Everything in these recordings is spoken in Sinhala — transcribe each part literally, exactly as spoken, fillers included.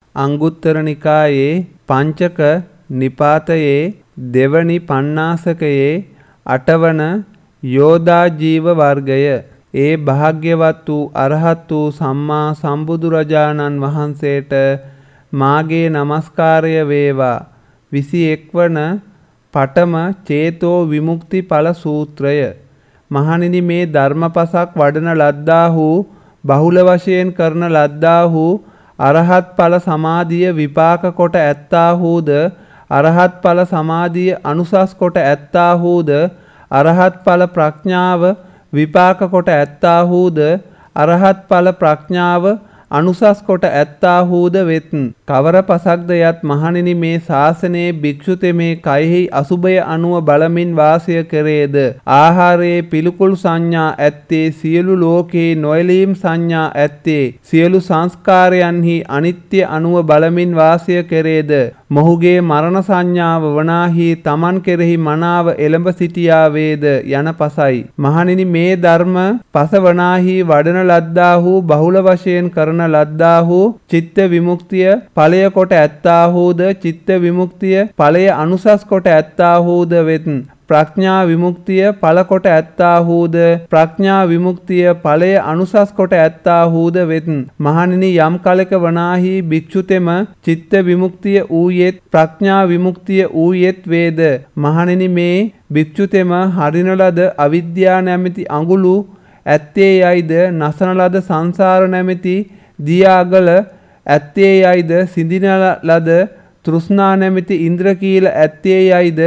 අංගුත්තර නිකායේ පංචක නිපාතයේ දෙවනි පඤ්ඤාසකයේ අටවන යෝධා ජීව වර්ගය. ඒ භාග්‍යවත් වූ අරහත් වූ සම්මා සම්බුදුරජාණන් වහන්සේට මාගේ නමස්කාරය වේවා. විසි එක් වන පඨම චේතෝ විමුක්ති ඵල සූත්‍රය. මහණෙනි, මේ ධර්මපසක් වඩන ලද්දාහු බහුල වශයෙන් කරන ලද්දාහු අරහත් ඵල සමාධිය විපාක කොට ඇත්තාහුද අරහත් ඵල සමාධිය අනුසස් කොට ඇත්තාහුද අරහත් ඵල ප්‍රඥාව විපාක කොට ඇත්තාහුද අරහත් ඵල ප්‍රඥාව අනුසස් කොට ඇත්තාහුද වෙත්. කවර පසක්ද යත් මහණෙනි, මේ ශාසනයේ භික්ෂුතෙමේ කයෙහි අසුභය අනුව බලමින් වාසය කරේද ආහාරයේ පිළිකුල් සංඥා ඇත්තේ සියලු ලෝකේ නොයලීම් සංඥා ඇත්තේ සියලු සංස්කාරයන්හි අනිත්‍ය අනුව බලමින් වාසය කරේද මොහුගේ මරණ සංඥාව වනාහි තමන් කෙරෙහි මනාව එළඹ සිටියා වේද යන පසයි. මහණෙනි, මේ ධර්ම පස වනාහි වඩන ලද්දාහු බහුල වශයෙන් කරන ලද්දාහු චිත්ත විමුක්තිය ඵලය කොට ඇත්තාහුද චිත්ත විමුක්තිය ඵලය අනුසස් කොට ඇත්තාහුද වෙත්. ප්‍රඥා විමුක්තිය ඵල කොට ඇත්තාහුද ප්‍රඥා විමුක්තිය ඵලය අනුසස් කොට ඇත්තාහුද වෙත්. මහණෙනි, යම් කලක වනාහි භික්ෂුතෙම චිත්ත විමුක්තිය ඌයෙත් ප්‍රඥා විමුක්තිය ඌයෙත් වේද. මහණෙනි, මේ භික්ෂුතෙම හරින ලද අවිද්‍යාව නැමැති අඟුළු ඇත්තේ යයිද නසන ලද සංසාර නැමැති දියාගල ඇත්තේ යයිද සිඳින ලද තෘෂ්ණා නැමැති ඉන්ද්‍රකීල ඇත්තේ යයිද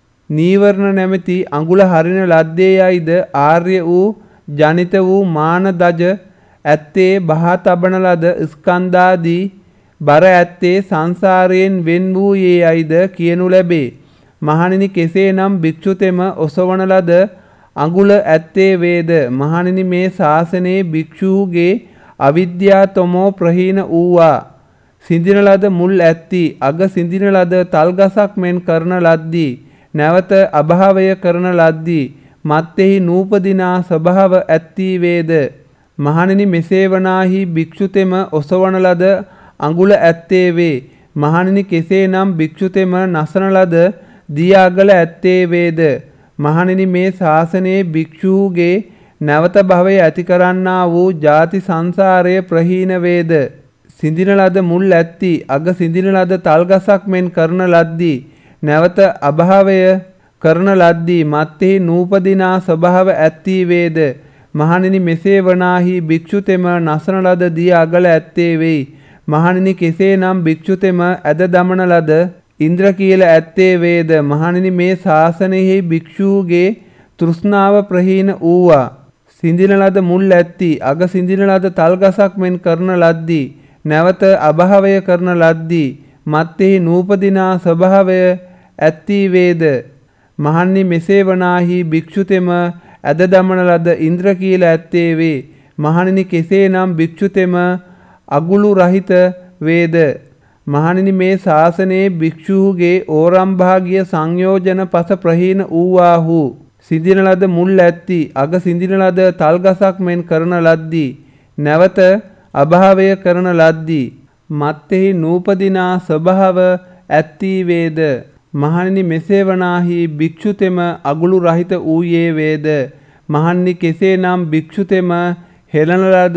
නීවරණ නැමැති අඟුල හරින ලද්දේ යයිද ආර්ය වූ ජනිත වූ මාන දජ ඇත්තේ බහා තබන ලද ස්කන්ධාදී බර ඇත්තේ සංසාරයෙන් වෙන් වූයේ යයිද කියනු ලැබේ. මහණෙනි, කෙසේනම් භික්ෂුතෙම ඔසවන ලද අඟුල ඇත්තේ වේද. මහණෙනි, මේ ශාසනයේ භික්ෂූගේ අවිද්‍යා තොමෝ ප්‍රහීන වූවා. සිඳින ලද මුල් ඇත්ති අග සිඳින ලද තල්ගසක් මෙන් කරන ලද්දී නැවත අභාවය කරන ලද්දී මත්තෙහි නූපදිනා ස්වභාව ඇත්ති වේද. මහණෙනි, මෙසේ වනාහි භික්ෂුතෙම ඔසවන ලද අඟුල ඇත්තේ වේ. මහණෙනි, කෙසේනම් භික්ෂුතෙම නසන ලද දියාගල ඇත්තේ වේද. මහණෙනි, මේ ශාසනයේ භික්ෂූගේ නැවත භවය ඇති කරන්නා වූ ජාති සංසාරය ප්‍රහීන වේද. සිඳින ලද මුල් ඇත්ති අග සිඳින ලද තල්ගසක් මෙන් කරන ලද්දී නැවත අභාවය කරන ලද්දී මත්තෙහි නූපදිනා ස්වභාව ඇත්ති වේද. මහණෙනි, මෙසේ වනාහි භික්ෂුතෙම නසන ලද දිය අගල ඇත්තේ වෙයි. මහණෙනි, කෙසේනම් භික්ෂුතෙම ඇද දමන ලද ඉන්ද්‍රකීල ඇත්තේ වේද. මහණෙනි, මේ ශාසනයෙහි භික්ෂූගේ තෘෂ්ණාව ප්‍රහීන වූවා. සිඳින ලද මුල් ඇත්ති අග සිඳින ලද තල්ගසක් මෙන් කරන ලද්දී නැවත අභාවය කරන ලද්දී මත්තෙහි නූපදිනා ස්වභාවය ඇත්ති වේද. මහණනි, මෙසේ වනාහි භික්ෂුතෙම ඇද දමන ලද ඉන්ද්‍රකීල ඇත්තේ වේ. මහණෙනි, කෙසේනම් භික්ෂුතෙම අගුළු රහිත වේද. මහණෙනි, මේ ශාසනයේ භික්ෂූගේ ඕරම් භාගිය සංයෝජන පස ප්‍රහීන වූවාහු. සිඳින ලද මුල් ඇත්ති අග සිඳින ලද තල්ගසක් මෙන් කරන ලද්දී නැවත අභාවය කරන ලද්දී මත්තෙහි නූපදිනා ස්වභාව ඇත්ති වේද. මහණෙනි, මෙසේ වනාහි භික්ෂුතෙම අගුළු රහිත වූයේ වේද. මහණෙනි, කෙසේනම් භික්ෂුතෙම හෙළන ලද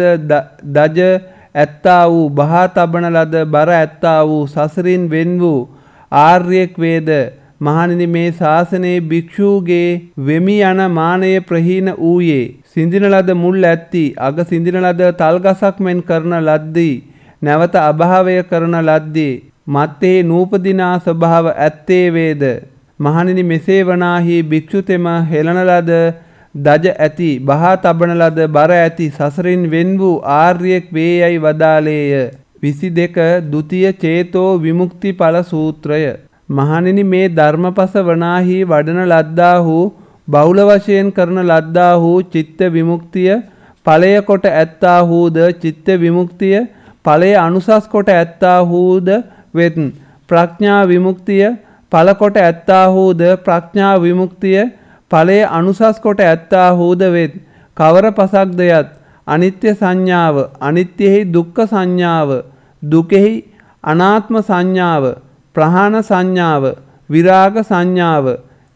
දජ ඇත්තා වූ බහා තබන ලද බර ඇත්තා වූ සසරින් වෙන් වූ ආර්යෙක් වේද. මහණෙනි, මේ ශාසනයේ භික්ෂූගේ වෙමි යන මානය ප්‍රහීන වූයේ. සිඳින ලද මුල් ඇත්ති අග සිඳින ලද තල්ගසක් මෙන් කරන ලද්දී නැවත අභාවය කරන ලද්දී මත්තේ නූපදිනා ස්වභාව ඇත්තේ වේද. මහණෙනි, මෙසේ වනාහි භික්ෂුතෙම හෙළන ලද දජ ඇති බහා තබන ලද බර ඇති සසරින් වෙන් වූ ආර්යෙක් වේ යයි වදාළේය. විසි දෙක ද්විතීය චේතෝ විමුක්ති ඵල සූත්‍රය. මහණෙනි, මේ ධර්මපස වනාහි වඩන ලද්දාහු බහුල වශයෙන් කරන ලද්දාහු චිත්ත විමුක්තිය ඵලය කොට ඇත්තාහුද චිත්ත විමුක්තිය ඵලය අනුසස් කොට ඇත්තාහුද වෙත්. ප්‍රඥා විමුක්තිය ඵල කොට ඇත්තාහුද ප්‍රඥා විමුක්තිය ඵලය අනුසස් කොට ඇත්තාහුද වෙත්. කවර පසක්ද යත් අනිත්‍ය සංඥාව අනිත්‍යෙහි දුක්ඛ සංඥාව දුකෙහි අනාත්ම සංඥාව, ප්‍රහාණ සංඥාව, විරාග සංඥාව,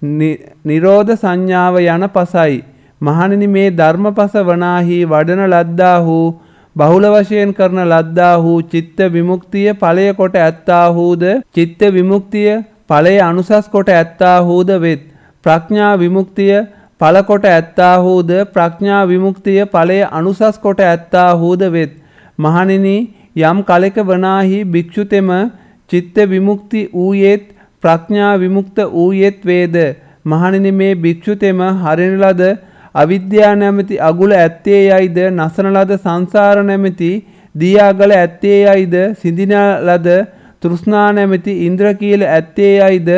නිරෝධ සංඥාව යන පසයි. මහණෙනි මේ ධර්මපස වනාහි වඩන ලද්දාහු බහුල වශයෙන් කරන ලද්දාහු චිත්ත විමුක්තිය ඵලය කොට ඇත්තාහුද චිත්ත විමුක්තිය ඵලය අනුසස් කොට ඇත්තාහුද වෙත්. ප්‍රඥා විමුක්තිය ඵල කොට ඇත්තාහුද ප්‍රඥා විමුක්තිය ඵලය අනුසස් කොට ඇත්තාහුද වෙත්. මහණෙනි යම් කලක වනාහි භික්ෂුතෙම චිත්ත විමුක්ති ඌයේත් ප්‍රඥා විමුක්ත ඌයේත් වේද. මහණෙනි මේ භික්ෂුතෙම හරින ලද අවිද්‍යා නැමැති අගුල ඇත්තේ යයිද නසන ලද සංසාර නැමැති දියාගල ඇත්තේ යයිද සිඳින ලද තෘෂ්ණා නැමැති ඉන්ද්‍රකීල ඇත්තේ යයිද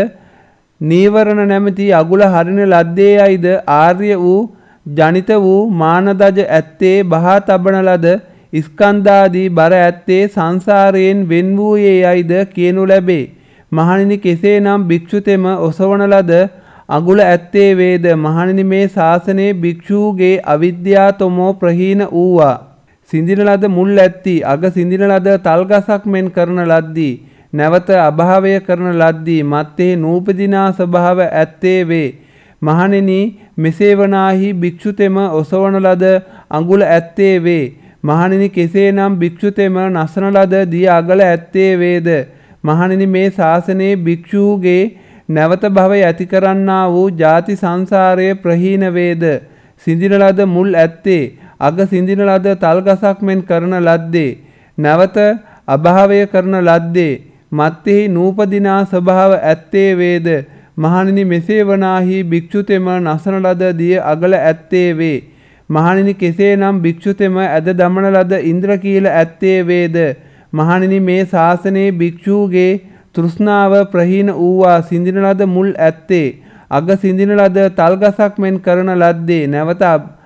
නීවරණ නැමැති අගුල හරින ලද්දේ යයිද ආර්ය වූ ජනිත වූ මානදජ ඇත්තේ බහා තබන ලද ස්කන්ධාදී බර ඇත්තේ සංසාරයෙන් වෙන් වූයේ යයිද කියනු ලැබේ. මහණෙනි කෙසේනම් භික්ෂුතෙම ඔසවන ලද අගුල ඇත්තේ වේද. මහණෙනි මේ ශාසනයේ භික්ෂූගේ අවිද්‍යා තොමෝ ප්‍රහීන වූවා. සිඳින ලද මුල් ඇත්ති අග සිඳින ලද තල්ගසක් මෙන් කරන ලද්දී නැවත අභාවය කරන ලද්දී මත්තේ නූපදිනා ස්වභාව ඇත්තේ වේ. මහණෙනි මෙසේ වනාහි භික්ෂුතෙම ඔසවන ලද අගුල ඇත්තේ වේ. මහණෙනි කෙසේනම් භික්ෂුතෙම නසන ලද දී අගල ඇත්තේ වේද. මහණෙනි මේ ශාසනයේ භික්ෂූගේ නැවත භවය ඇති කරන්නා වූ ජාති සංසාරයේ ප්‍රහීන වේද. සිඳින ලද මුල් ඇත්තේ අග සිඳින ලද තල්ගසක් මෙන් කරන ලද්දේ නැවත අභාවය කරන ලද්දේ මත්තෙහි නූපදිනා ස්වභාව ඇත්තේ වේද. මහණෙනි මෙසේ වනාහි භික්ෂුතෙම නසන ලද දිය අගල ඇත්තේ වේ. මහණෙනි කෙසේනම් භික්ෂුතෙම ඇද දමන ලද ඉන්ද්‍රකීල ඇත්තේ වේද. මහණෙනි මේ ශාසනයේ භික්ෂූගේ තෘෂ්ණාව ප්‍රහීන වූවා. සිඳින ලද මුල් ඇත්තේ අග සිඳින ලද තල්ගසක් මෙන් කරන ලද්දේ නැවත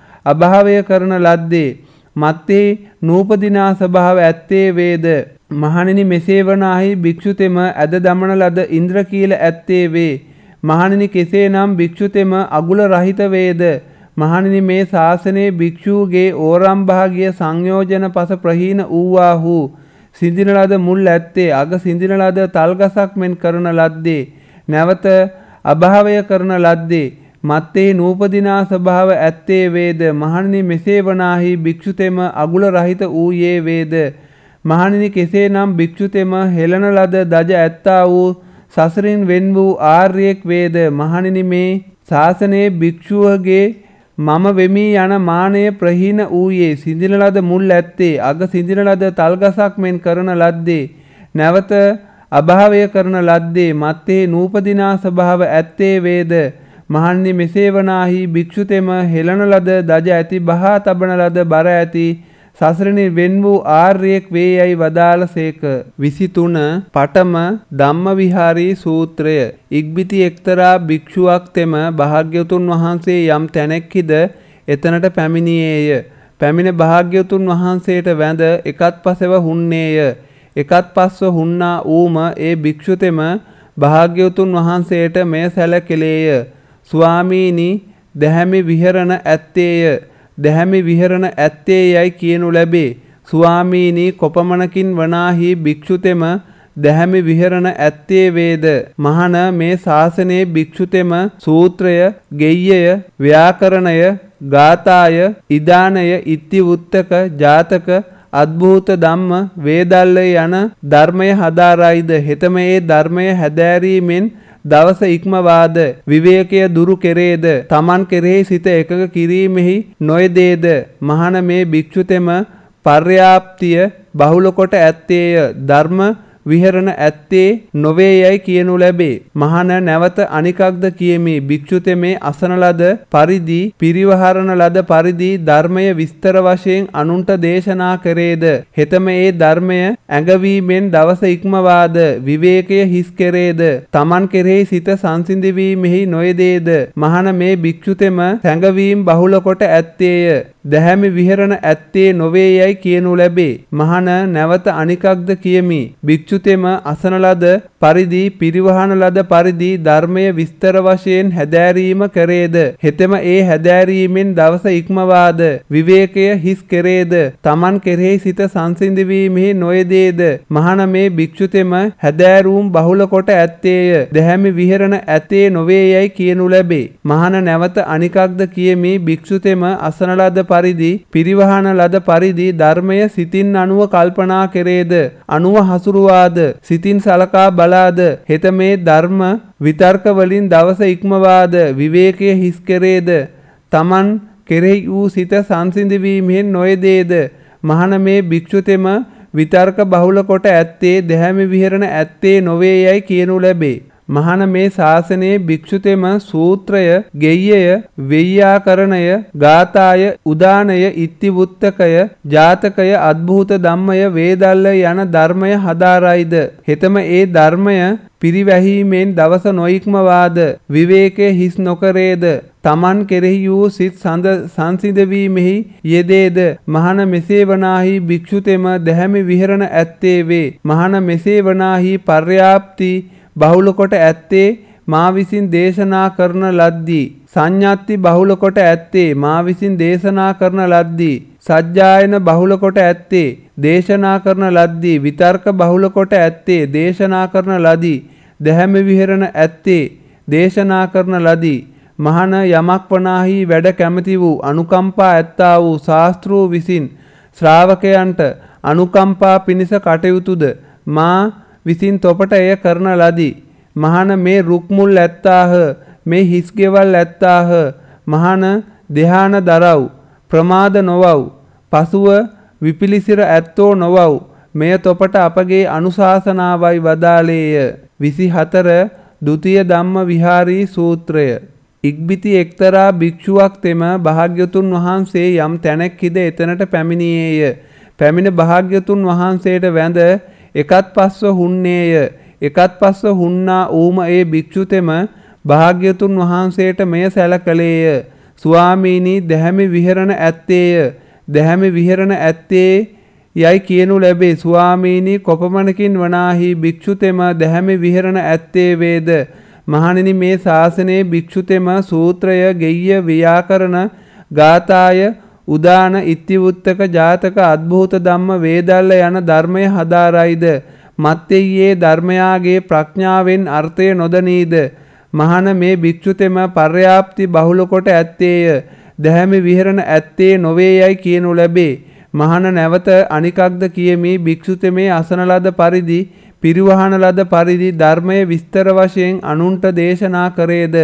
අභාවය කරන ලද්දේ මත්තේ නූපදිනා ස්වභාව ඇත්තේ වේද. මහණෙනි මෙසේ වනාහි භික්ෂුතෙම ඇද දමන ලද ඉන්ද්‍රකීල ඇත්තේ වේ. මහණෙනි කෙසේනම් භික්ෂුතෙම අගුල රහිත වේද. මහණෙනි මේ ශාසනයේ භික්ෂූගේ ඕරම් භාගිය සංයෝජන පස ප්‍රහීන වූවාහු. සිඳින ලද මුල් ඇත්තේ අග සිඳින ලද තල්ගසක් මෙන් කරන ලද්දේ නැවත අභාවය කරන ලද්දේ මත්තේ නූපදිනා ස්වභාව ඇත්තේ වේද. මහණෙනි මෙසේ වනාහි භික්ෂුතෙම අගුල රහිත වූයේ වේද. මහණෙනි කෙසේනම් භික්ෂුතෙම හෙළන ලද දජ ඇත්තා වූ සසරින් වෙන් වූ ආර්යෙක් වේද. මහණෙනි මේ ශාසනයේ භික්ෂුවගේ මම වෙමි යන මානය ප්‍රහීන වූයේ. සිඳින ලද මුල් ඇත්තේ අග සිඳින ලද තල්ගසක් මෙන් කරන ලද්දේ නැවත අභාවය කරන ලද්දේ මත්තේ නූපදිනා ස්වභාව ඇත්තේ වේද. මහණෙනි මෙසේ වනාහි භික්ෂුතෙම හෙළන ලද දජ ඇති බහා තබන ලද බර ඇති සසරින් වෙන් වූ ආර්යෙක් වේ යයි වදාළසේක. විසිතුන පඨම ධම්මවිහාරී සූත්‍රය. ඉක්බිති එක්තරා භික්ෂුවක් තෙම භාග්‍යවතුන් වහන්සේ යම් තැනෙක්හිද එතනට පැමිණියේය. පැමිණ භාග්‍යවතුන් වහන්සේට වැඳ එකත් පසෙව හුන්නේය. එකත් පස්ව හුන්නා ඌම ඒ භික්ෂුතෙම භාග්‍යවතුන් වහන්සේට මෙය සැලකෙලේය. ස්වාමීනි දැහැමි විහරණ ඇත්තේය. දැහැමි විහරණ ඇත්තේ යයි කියනු ලැබේ. ස්වාමීනි කොපමණකින් වනාහි භික්ෂුතෙම දැහැමි විහරණ ඇත්තේ වේද. මහණ මේ ශාසනයේ භික්ෂුතෙම සූත්‍රය, ගෙය්‍යය, ව්‍යාකරණය, ගාථාය, ඉදානය, ඉත්තිවුත්තක, ජාතක, අද්භූත ධම්ම, වේදල්ලය යන ධර්මය හදාරයිද. හෙතම ඒ ධර්මය හැදෑරීමෙන් දවස ඉක්මවාද විවේකය දුරු කෙරේද. තමන් කෙරෙහි සිත එකඟ කිරීමෙහි නොයදේද. මහණ මේ භික්ෂුතෙම පර්යාප්තිය බහුල කොට ඇත්තේය. ධර්ම විහරණ ඇත්තේ නොවේ යයි කියනු ලැබේ. මහණ නැවත අනිකක්ද කියමි. භික්ෂුතෙමේ අසන ලද පරිදි පිරිවහරණ ලද පරිදි ධර්මය විස්තර වශයෙන් අනුන්ට දේශනා කරේද. හෙතම ඒ ධර්මය ඇඟවීමෙන් දවස ඉක්මවාද විවේකය හිස් කෙරේද. තමන් කෙරෙහි සිත සංසිඳවීමෙහි නොයදේද. මහණ මේ භික්ෂුතෙම සැඟවීම් බහුල කොට ඇත්තේය. දැහැමි විහරණ ඇත්තේ නොවේ යයි කියනු ලැබේ. මහණ නැවත අනිකක්ද කියමි. භික්ෂුතෙම අසන ලද පරිදි පිරිවහන ලද පරිදි ධර්මය විස්තර වශයෙන් හැදෑරීම කරේද හෙතෙම ඒ හැදෑරීමෙන් දවස ඉක්මවාද විවේකය හිස් කරේද තමන් කෙරෙහි සිත සංසිඳවීමෙහි නොයදේද මහණ මේ භික්ෂුතෙම හැදෑරූම් බහුල කොට ඇත්තේය දැහැමි විහෙරණ ඇතේ නොවේ යයි කියනු ලැබේ මහණ නැවත අනිකක්ද කියමි භික්ෂුතෙම අසන ලද පරිදි පිරිවහන ලද පරිදි ධර්මය සිතින් අනුව කල්පනා කෙරේද අනුව හසුරුවාද සිතින් සලකා බලාද හෙත මේ ධර්ම විතර්ක වලින් දවස ඉක්මවාද විවේකය හිස් කෙරේද තමන් කෙරෙහි වූ සිත සංසිඳවීමෙන් නොයදේද මහණ මේ භික්ෂුතෙම විතර්ක බහුල කොට ඇත්තේ දැහැමි විහෙරණ ඇත්තේ නොවේ යයි කියනු ලැබේ මහණ මේ ශාසනයේ භික්ෂුතෙම සූත්‍රය ගෙය්‍යය වෙය්‍යාකරණය ගාථාය උදානය ඉත්තිවුත්තකය ජාතකය අද්භූත ධම්මය වේදල්ල යන ධර්මය හදාරයිද හෙතම ඒ ධර්මය පිරිවැහීමෙන් දවස නොඉක්මවාද විවේකයේ හිස් නොකරේද තමන් කෙරෙහි වූ සිත් සඳ සංසිඳවීමෙහි යෙදේද මහණ මෙසේ වනාහි භික්ෂුතෙම දැහැමි විහෙරණ ඇත්තේ වේ මහණ මෙසේ වනාහි පර්යාප්ති බහුල කොට ඇත්තේ මා විසින් දේශනා කරන ලද්දී සංඥාත්ති බහුල කොට ඇත්තේ මා විසින් දේශනා කරන ලද්දී සජ්ජායන බහුල කොට ඇත්තේ දේශනා කරන ලද්දී විතර්ක බහුල කොට ඇත්තේ දේශනා කරන ලදී දැහැමි විහෙරණ ඇත්තේ දේශනා කරන ලදී මහණ යමක් වනාහි වැඩ කැමති වූ අනුකම්පා ඇත්තා වූ ශාස්ත්‍රූ විසින් ශ්‍රාවකයන්ට අනුකම්පා පිණිස කටයුතුද මා විසින් තොපට එය කරන ලදී මහණ මේ රුක්මුල් ඇත්තාහ මේ හිස්ගෙවල් ඇත්තාහ මහණ ධ්‍යාන දරව් ප්‍රමාද නොවව් පසුව විපිලිසිර ඇත්තෝ නොවව් මෙය තොපට අපගේ අනුශාසනාවයි වදාළේය විසිහතර ද්විතීය ධම්ම විහාරී සූත්‍රය ඉක්බිති එක්තරා භික්ෂුවක් තෙම භාග්‍යතුන් වහන්සේ යම් තැනක් හිද එතනට පැමිණියේය පැමිණ භාග්‍යතුන් වහන්සේට වැඳ එකත් පස්ව හුන්නේය එකත් පස්ව හුන්නා ඌම ඒ භික්ෂුතෙම භාග්‍යතුන් වහන්සේට මෙය සැලකලේය ස්වාමීනි දැහැමි විහෙරණ ඇත්තේය දැහැමි විහෙරණ ඇත්තේ යයි කියනු ලැබේ ස්වාමීනි කොපමණකින් වනාහි භික්ෂුතෙම දැහැමි විහෙරණ ඇත්තේ වේද මහණෙනි මේ ශාසනයේ භික්ෂුතෙම සූත්‍රය ගෙය්‍ය ව්‍යාකරණ ගාථාය උදාන ඉත්තිවුත්තක ජාතක අද්භූත ධම්ම වේදල්ල යන ධර්මය හදාරයිද මත්තෙයේ ධර්මයාගේ ප්‍රඥාවෙන් අර්ථය නොදනීද මහණ මේ භික්ෂුතෙම පර්යාප්ති බහුල කොට ඇත්තේය දැහැමි විහෙරණ ඇත්තේ නොවේ යයි කියනු ලැබේ මහණ නැවත අනිකක්ද කියමි භික්ෂුතෙමේ අසන ලද පරිදි පිරිවහන ලද පරිදි ධර්මය විස්තර වශයෙන් අනුන්ට දේශනා කරේද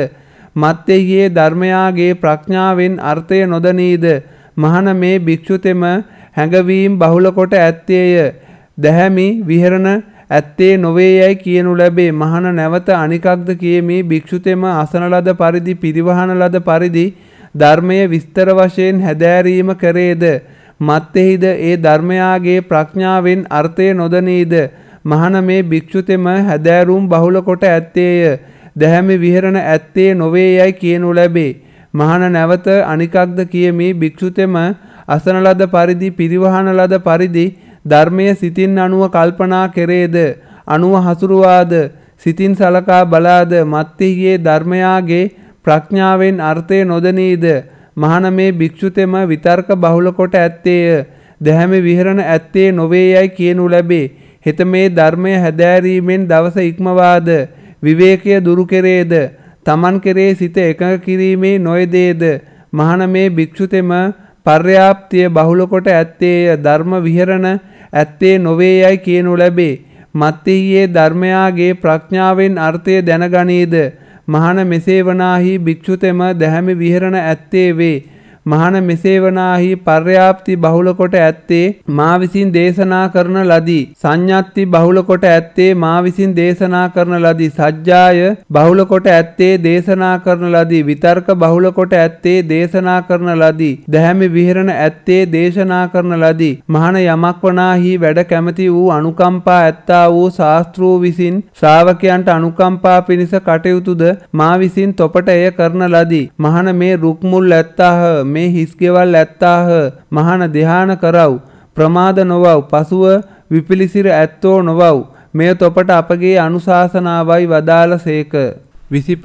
මත්තෙයේ ධර්මයාගේ ප්‍රඥාවෙන් අර්ථය නොදනීද මහණ මේ භික්ෂුතෙම හැඟවීම් බහුල කොට ඇත්තේය දැහැමි විහෙරණ ඇත්තේ නොවේ යයි කියනු ලැබේ මහණ නැවත අනිකක්ද කියමි භික්ෂුතෙම අසන ලද පරිදි පිරිවහන ලද පරිදි ධර්මය විස්තර වශයෙන් හැදෑරීම කරේද මත්තෙහිද ඒ ධර්මයාගේ ප්‍රඥාවෙන් අර්ථය නොදනීද මහණ මේ භික්ෂුතෙම හැදෑරුම් බහුල කොට ඇත්තේය දැහැමි විහෙරණ ඇත්තේ නොවේ යයි කියනු ලැබේ මහණ නැවත අනිකක්ද කියමි භික්ෂුතෙම අසන ලද පරිදි පිරිවහන ලද පරිදි ධර්මය සිතින් අනුව කල්පනා කෙරේද අනුව හසුරුවාද සිතින් සලකා බලාද මත්තෙහියේ ධර්මයාගේ ප්‍රඥාවෙන් අර්ථය නොදනීද මහණ මේ භික්ෂුතෙම විතර්ක බහුල කොට ඇත්තේය දැහැමි විහෙරණ ඇත්තේ නොවේ යයි කියනු ලැබේ හෙත මේ ධර්මය හැදෑරීමෙන් දවස ඉක්මවාද විවේකය දුරු කෙරේද තමන් කෙරේ සිත එකඟ කිරීමේ නොයදේද මහණ මේ භික්ෂුතෙම පර්යාප්තිය බහුල කොට ඇත්තේය ධර්ම විහෙරණ ඇත්තේ නොවේ යයි කියනු ලැබේ මත්තෙහියේ ධර්මයාගේ ප්‍රඥාවෙන් අර්ථය දැනගනීද මහණ මෙසේ වනාහි භික්ෂුතෙම දැහැමි විහෙරණ ඇත්තේ වේ මහණ මෙසේ වනාහි පර්යාප්ති බහුල කොට ඇත්තේ මා විසින් දේශනා කරන ලදී සංඥාත්ති බහුල කොට ඇත්තේ මා විසින් දේශනා කරන ලදී සජ්ජාය බහුල කොට ඇත්තේ දේශනා කරන ලදී විතර්ක බහුල කොට ඇත්තේ දේශනා කරන ලදී දැහැමි විහෙරණ ඇත්තේ දේශනා කරන ලදී මහණ යමක් වනාහි වැඩ කැමති වූ අනුකම්පා ඇත්තා වූ ශාස්ත්‍රූ විසින් ශ්‍රාවකයන්ට අනුකම්පා පිණිස කටයුතුද මා විසින් තොපට එය කරන ලදී මහණ මේ රුක්මුල් ඇත්තාහ මේ හිස්ගෙවල් ඇත්තාහ මහණ ධ්‍යාන කරව් ප්‍රමාද නොවව් පසුව විපිලිසිර ඇත්තෝ නොවව් මෙය තොපට අපගේ අනුශාසනාවයි වදාළසේක. විසිපහ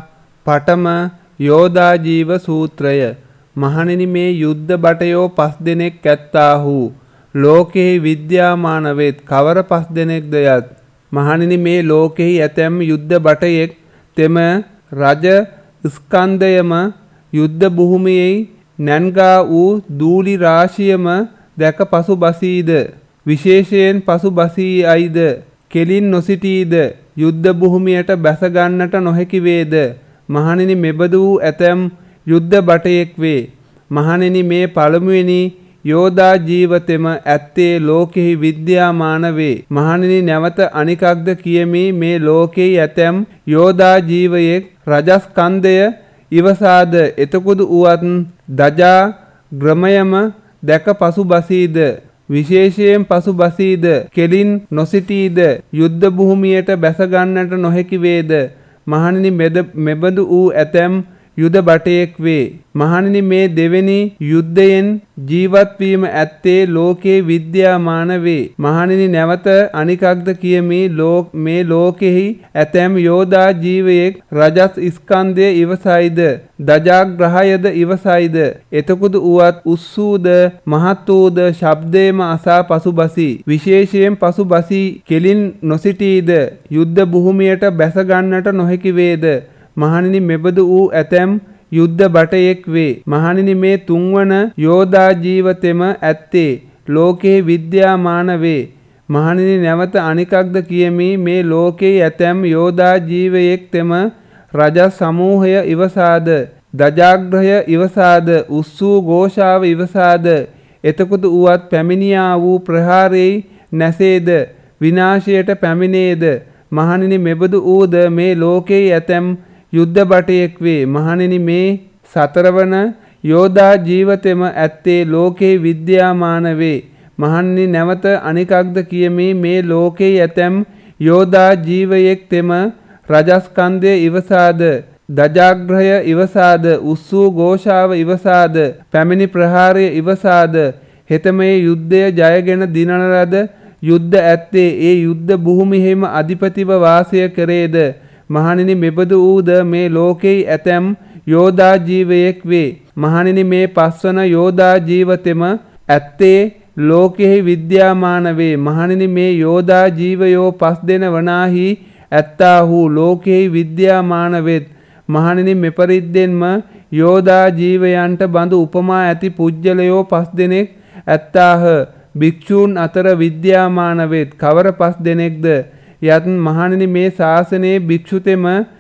පඨම යෝධා ජීව සූත්‍රය. මහණෙනි මේ යුද්ධ බටයෝ පස් දෙනෙක් ඇත්තාහු. ලෝකෙහි විද්‍යාමාන වෙත් කවර පස් දෙනෙක්ද යත්. මහණෙනි මේ ලෝකෙහි ඇතැම් යුද්ධ බටයෙක් තෙම රජ ස්කන්ධයම යුද්ධ භූමියේ නැන්ගා වූ දූලි රාශියම දැක පසු බසීද. විශේෂයෙන් පසු බසී අයිද කෙලින් නොසිටීද යුද්ධ භූමියට බැස ගන්නට නොහැකි වේද. මහණෙනි මෙබඳු වූ ඇතැම් යුද්ධ බටයෙක් වේ. මහණෙනි මේ පළමුවෙනි යෝධා ජීවතෙම ඇත්තේ ලෝකෙහි විද්‍යාමාන වේ. මහණෙනි නැවත අනිකක්ද කියමි මේ ලෝකෙහි ඇතැම් යෝධා ජීවයෙක් රජස්කන්ධය ඉවසාද එතකුදු උවත් දජා ග්‍රමයම දැක පසු බසීද. විශේෂයෙන් පසු බසීද කෙලින් නොසිටීද යුද්ධ භූමියට බැස ගන්නට නොහැකි වේද. මහණෙනි මෙබඳු වූ ඇතැම් යුද බටයෙක් වේ. මහණෙනි මේ දෙවෙනි යුද්ධයෙන් ජීවත් වීම ඇත්තේ ලෝකේ විද්‍යාමාන වේ. මහණෙනි නැවත අනිකක්ද කියමි මේ ලෝකෙහි ඇතැම් යෝධා ජීවයෙක් රජස් ස්කන්ධය ඉවසයිද දජාග්‍රහයද ඉවසයිද එතකුදු උවත් උස්සූද මහත් වූද ශබ්දේම අසා පසු බසී. විශේෂයෙන් පසු බසී කෙලින් නොසිටීද යුද්ධ භූමියට බැස ගන්නට නොහැකි වේද. මහණෙනි මෙබඳු වූ ඇතැම් යුද්ධ බටයෙක් වේ. මහණෙනි මේ තුන්වන යෝධා ජීවතෙම ඇත්තේ ලෝකේ විද්‍යාමාන වේ. මහණෙනි නැවත අනිකක්ද කියමි මේ ලෝකේ ඇතැම් යෝධා ජීවයෙක් තෙම රජ සමූහය ඉවසාද දජාග්‍රහය ඉවසාද උස්සූ ഘോഷාව ඉවසාද එතකුදු උවත් පැමිණියා වූ ප්‍රහාරයේ නැසේද විනාශයට පැමිණේද. මහණෙනි මෙබඳු ඌද මේ ලෝකේ ඇතැම් යුද්ධ බටයෙක් වේ. මහණෙනි මේ සතරවන යෝධා ජීවතෙම ඇත්තේ ලෝකේ විද්‍යාමාන වේ. මහණෙනි නැවත අනිකක්ද කියමි මේ ලෝකේ ඇතැම් යෝධා ජීවයෙක් තෙම රජස්කන්ධය ඉවසාද දජාග්‍රහය ඉවසාද උස්සූ ഘോഷාව ඉවසාද පැමිණි ප්‍රහාරය ඉවසාද හෙතමේ යුද්ධය ජයගෙන දිනන ලද යුද්ධ ඇත්තේ ඒ යුද්ධ භූමියෙහිම අධිපතිව වාසය කරේද. මහණෙනි මෙබඳු ඌද මේ ලෝකෙහි ඇතැම් යෝධා ජීවයෙක් වේ. මහණෙනි මේ පස්වන යෝධා ජීවතෙම ඇත්තේ ලෝකෙහි විද්‍යාමාන වේ. මහණෙනි මේ යෝධා ජීවයෝ පස් දෙන වනාහි ඇත්තාහු ලෝකෙහි විද්‍යාමාන වෙත්. මහණෙනි මෙපරිද්දෙන්ම යෝධා ජීවයන්ට බඳු උපමා ඇති පුජ්‍යලයෝ පස් දෙනෙක් ඇත්තාහ. භික්ෂූන් අතර විද්‍යාමාන වෙත්. කවර පස් දෙනෙක්ද යත් මහණෙනි මේ ශාසනයේ භික්ෂුතෙම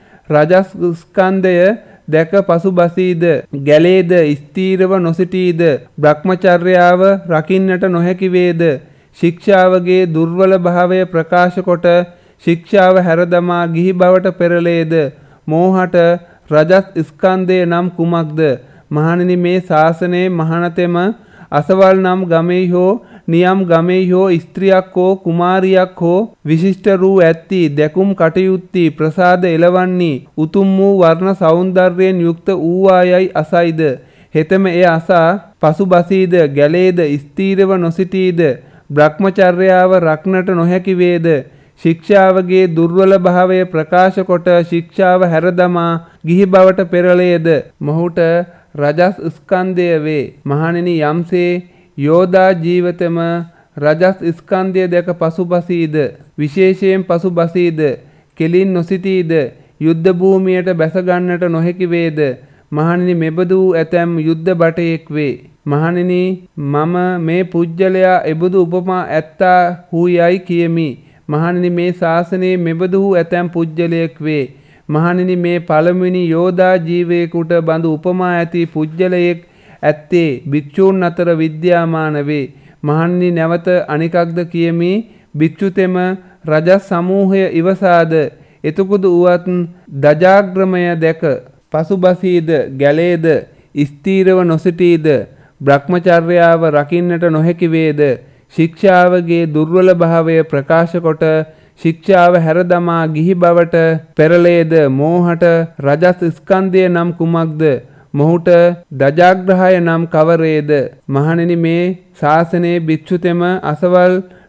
රජස්කන්ධය දැක පසු බසීද ගැලේද ස්ථීරව නොසිටීද බ්‍රහ්මචර්යාව රකින්නට නොහැකි වේද. ශික්ෂාවගේ දුර්වල භාවය ප්‍රකාශ කොට ශික්ෂාව හැරදමා ගිහි බවට පෙරලේද. මෝහට රජස් ස්කන්ධය නම් කුමක්ද. මහණෙනි මේ ශාසනයේ මහණතෙම අසවල් නම් ගමෙහි හෝ නියම් ගමෙහි හෝ ස්ත්‍රියක් හෝ කුමාරියක් හෝ විශිෂ්ට රූ ඇත්ති දැකුම් කටයුත්ති ප්‍රසාද එලවන්නේ උතුම් වූ වර්ණ සෞන්දර්යයෙන් යුක්ත වූවායයි අසයිද. හෙතම එය අසා පසු බසීද ගැලේද ස්ථීරව නොසිටීද බ්‍රහ්මචර්යාව රක්නට නොහැකි වේද. ශික්ෂාවගේ දුර්වල භාවය ප්‍රකාශ කොට ශික්ෂාව හැරදමා ගිහි බවට පෙරලේද මොහුට රජස් ස්කන්ධය වේ. මහණෙනි යම්සේ යෝධා ජීවතම රජස් ස්කන්ධය දැක පසු බසීද විශේෂයෙන් පසු බසීද කෙලින් නොසිටීද යුද්ධ භූමියට බැස ගන්නට නොහැකි වේද. මහණෙනි මෙබඳු ඇතැම් යුද්ධ බටයෙක් වේ. මහණෙනි මම මේ පුජ්‍යලයා එබඳු උපමා ඇත්තා හුයයි කියමි. මහණෙනි මේ ශාසනයේ මෙබඳු ඇතැම් පුජ්‍යලයෙක් වේ. මහණෙනි මේ පළමුවෙනි යෝධා ජීවයෙකුට බඳු උපමා ඇති පුජ්‍යලයෙක් ඇත්තේ භික්ෂූන් අතර විද්‍යාමාන වේ. මහණෙනි නැවත අනිකක්ද කියමි භික්ෂුතෙම රජ සමූහය ඉවසාද එතකුදු උවත් දජාග්‍රමය දැක පසු බසීද ගැලේද ස්ථීරව නොසිටීද බ්‍රහ්මචර්යාව රකින්නට නොහැකි වේද. ශික්ෂාවගේ දුර්වල භාවය ප්‍රකාශ කොට ශික්ෂාව හැරදමා ගිහි බවට පෙරලේද. මෝහට රජස් ස්කන්ධය නම් කුමක්ද. මොහුට දජාග්‍රහය නම් කවරේද. මහණෙනි මේ ශාසනයේ භික්ෂුතෙම අසවල්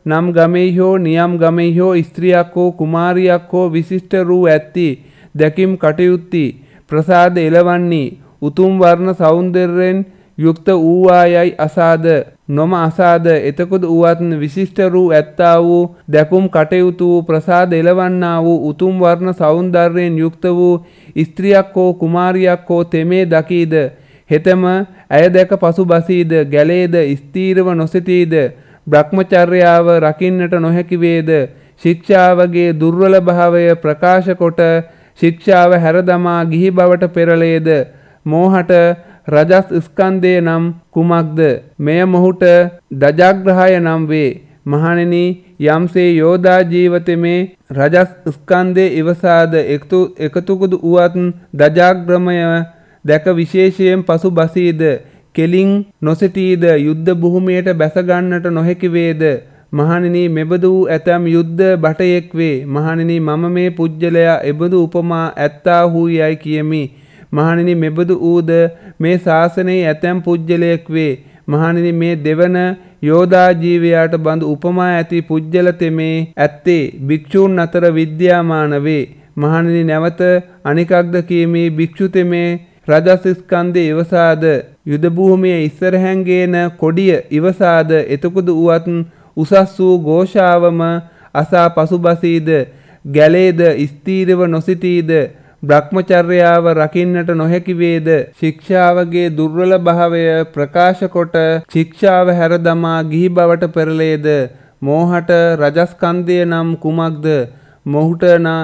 නම් ගමෙහි හෝ නියම් ගමෙහි හෝ ස්ත්‍රියක් හෝ කුමාරියක් හෝ විශිෂ්ට රූ ඇත්ති දැකීම් කටයුත්ති ප්‍රසාද එළවන්නේ උතුම් වර්ණ සෞන්දර්යයෙන් යුක්ත වූවායයි අසාද නොම අසාද එතකොද උවත් විශිෂ්ට රූ ඇත්තා වූ දැකුම් කටයුතු වූ ප්‍රසාද එළවන්නා වූ උතුම් වර්ණ සෞන්දර්යයෙන් යුක්ත වූ ස්ත්‍රියක් හෝ කුමාරියක් හෝ තෙමේ දකීද හෙතම ඇය දැක පසු බසීද ගැලේද ස්ථීරව නොසිතීද බ්‍රහ්මචර්යාව රකින්නට නොහැකි වේද ශික්ෂාවගේ දුර්වල භාවය ප්‍රකාශ කොට ශික්ෂාව හැර දමා ගිහි බවට පෙරළේද මෝහට රජස් ස්කන්ධය නම් කුමක්ද මෙය මොහුට දජග්‍රහය නම් වේ මහණෙනි යම්සේ යෝදා ජීවිතමේ රජස් ස්කන්ධය ඉවසාද එකතුකුද උවත් දජග්‍රමය දැක විශේෂයෙන් පසු බසීද කෙලින් නොසිතීද යුද්ධ භූමියට බැස ගන්නට නොහැකි වේද මහණෙනි මෙබඳු ඇතම් යුද්ධ බටයෙක් වේ මහණෙනි මම මේ පුජ්‍යලයා එබඳු උපමා ඇත්තා වූ යයි කියමි මහණෙනි මෙබඳු ඌද මේ ශාසනයේ ඇතම් පුජ්‍යලයක් වේ මහණෙනි මේ දෙවන යෝදා ජීවයාට බඳු උපමා ඇති පුජ්‍යල තෙමේ ඇත්තේ භික්ෂූන් අතර විද්‍යාමාන වේ මහණෙනි නැවත අනිකක්ද කීමේ භික්ෂු තෙමේ රජස් ස්කන්ධය ඉවසාද යුද භූමියේ ඉස්සරහැන් ගේන කොඩිය ඉවසාද එතකොද උවත් උසස් වූ ഘോഷාවම අසා පසුබසීද ගැලේද ස්ථීරව නොසිතීද බ්‍රහ්මචර්යාව රකින්නට නොහැකි වේද ශික්ෂාවගේ දුර්වල භාවය ප්‍රකාශ කොට ශික්ෂාව හැර දමා ගිහි බවට පෙරළේද මෝහට රජස්කන්ධය නම් කුමක්ද මොහුට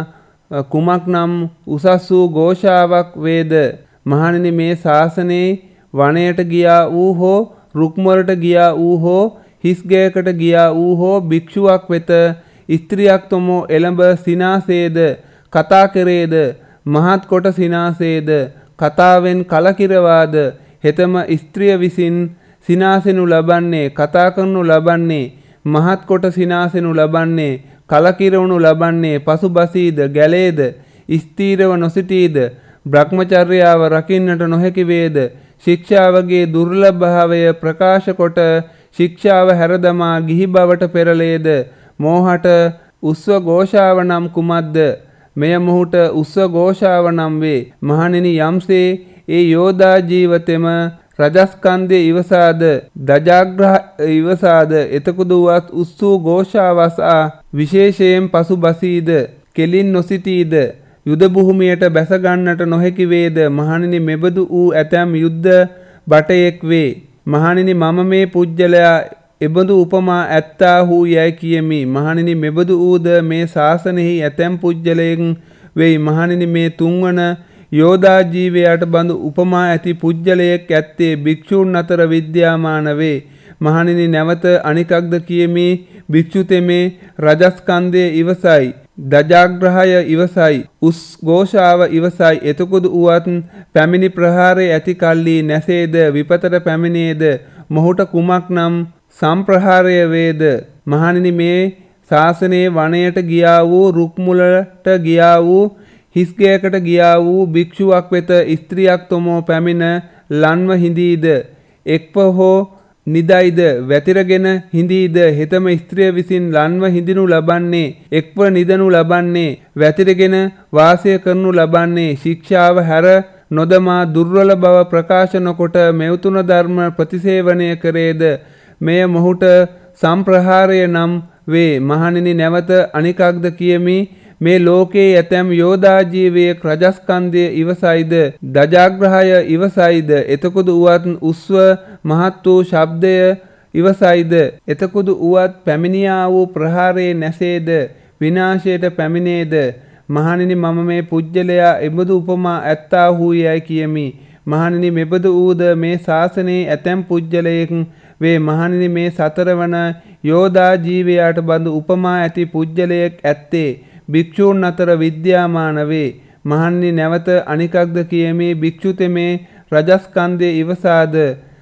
කුමක් නම් උසස් වූ ഘോഷාවක් වේද මහණෙනි මේ ශාසනයේ වනයට ගියා වූ හෝ රුක්මවලට ගියා වූ හෝ හිස්ගයකට ගියා වූ හෝ භික්ෂුවක් වෙත ස්ත්‍රියක් තොමෝ එළඹ සිනාසේද කතා කරේද මහත් කොට සිනාසේද කතාවෙන් කලකිරවාද හෙතම ස්ත්‍රිය විසින් සිනාසෙනු ලබන්නේ කතා කරනු ලබන්නේ මහත් කොට සිනාසෙනු ලබන්නේ කලකිරවනු ලබන්නේ පසුබසීද ගැලේද ස්ථීරව නොසිටීද බ්‍රහ්මචර්යාව රකින්නට නොහැකි වේද ශික්ෂාවගේ දුර්ලභ භාවය ප්‍රකාශ කොට ශික්ෂාව හැර දමා ගිහි බවට පෙරළේද මෝහට උස්ව ഘോഷාව නම් කුමක්ද මෙය මොහුට උස්ව ഘോഷාව නම් වේ මහණෙනි යම්සේ ඒ යෝදා ජීවිතෙම රජස්කන්ධය ඉවසාද දජාග්‍රහ ඉවසාද එතකොද වත් උස්සු ഘോഷාවසා විශේෂයෙන් පසු බසීද කෙලින් නොසිතීද යුද භූමියට බැස ගන්නට නොහැකි වේද මහණෙනි මෙබඳු වූ ඇතම් යුද්ධ බටයෙක් වේ මහණෙනි මම මේ පුජ්‍යලයා එබඳු උපමා ඇත්තා වූ යයි කියමි මහණෙනි මෙබඳු ඌද මේ ශාසනයෙහි ඇතම් පුජ්‍යලයෙන් වෙයි මහණෙනි මේ තුන්වන යෝදා ජීවයට බඳු උපමා ඇති පුජ්‍යලයක් ඇත්තේ භික්ෂූන් අතර විද්‍යාමාන වේ මහණෙනි නැවත අනිකක්ද කියමි භික්ෂු තෙමේ රජස්කන්ධය ඉවසයි දජාග්‍රහය ඉවසයි උස් ഘോഷාව ඉවසයි එතකොද උවත් පැමිණි ප්‍රහාරය ඇති කල්ලි නැසේද විපතට පැමිණේද මොහුට කුමක් නම් සම්ප්‍රහාරය වේද මහණෙනි මේ ශාසනයේ වනයට ගියා වූ රුක්මුලට ගියා වූ හිස්ගයකට ගියා වූ භික්ෂුවක් වෙත ස්ත්‍රියක් තොමෝ පැමිණ ලන්ව හිඳීද එක්ව හෝ නිදයිද වැතිරගෙන හිඳීද හෙතම ස්ත්‍රිය විසින් ලන්ව හිඳිනු ලබන්නේ එක්ව නිදනු ලබන්නේ වැතිරගෙන වාසය කරනු ලබන්නේ ශික්ෂාව හැර නොදමා දුර්වල බව ප්‍රකාශ නොකොට මෙවතුන ධර්ම ප්‍රතිසේවනය කරේද මෙය මොහුට සම්ප්‍රහාරය නම් වේ මහණෙනි නැවත අනිකක්ද කියමි මේ ලෝකයේ ඇතැම් යෝදා ජීවයෙක් රජස්කන්ධය ඉවසයිද දජාග්‍රහය ඉවසයිද එතකොද උවත් උස්ව මහත් වූ ශබ්දය ඉවසයිද එතකොද උවත් පැමිණියා වූ ප්‍රහාරයේ නැසේද විනාශයට පැමිණේද මහණෙනි මම මේ පුජ්‍යලයා එබඳු උපමා ඇත්තා වූ යයි කියමි මහණෙනි මෙබඳු ඌද මේ ශාසනයේ ඇතැම් පුජ්‍යලයෙක් වේ මහණෙනි මේ සතරවන යෝදා ජීවයාට බඳු උපමා ඇති පුජ්‍යලයෙක් ඇත්තේ භික්ෂූන් අතර විද්‍යාමාන වේ මහණෙනි නැවත අනිකක්ද කියමි භික්ෂු තෙමේ රජස්කන්ධය ඉවසාද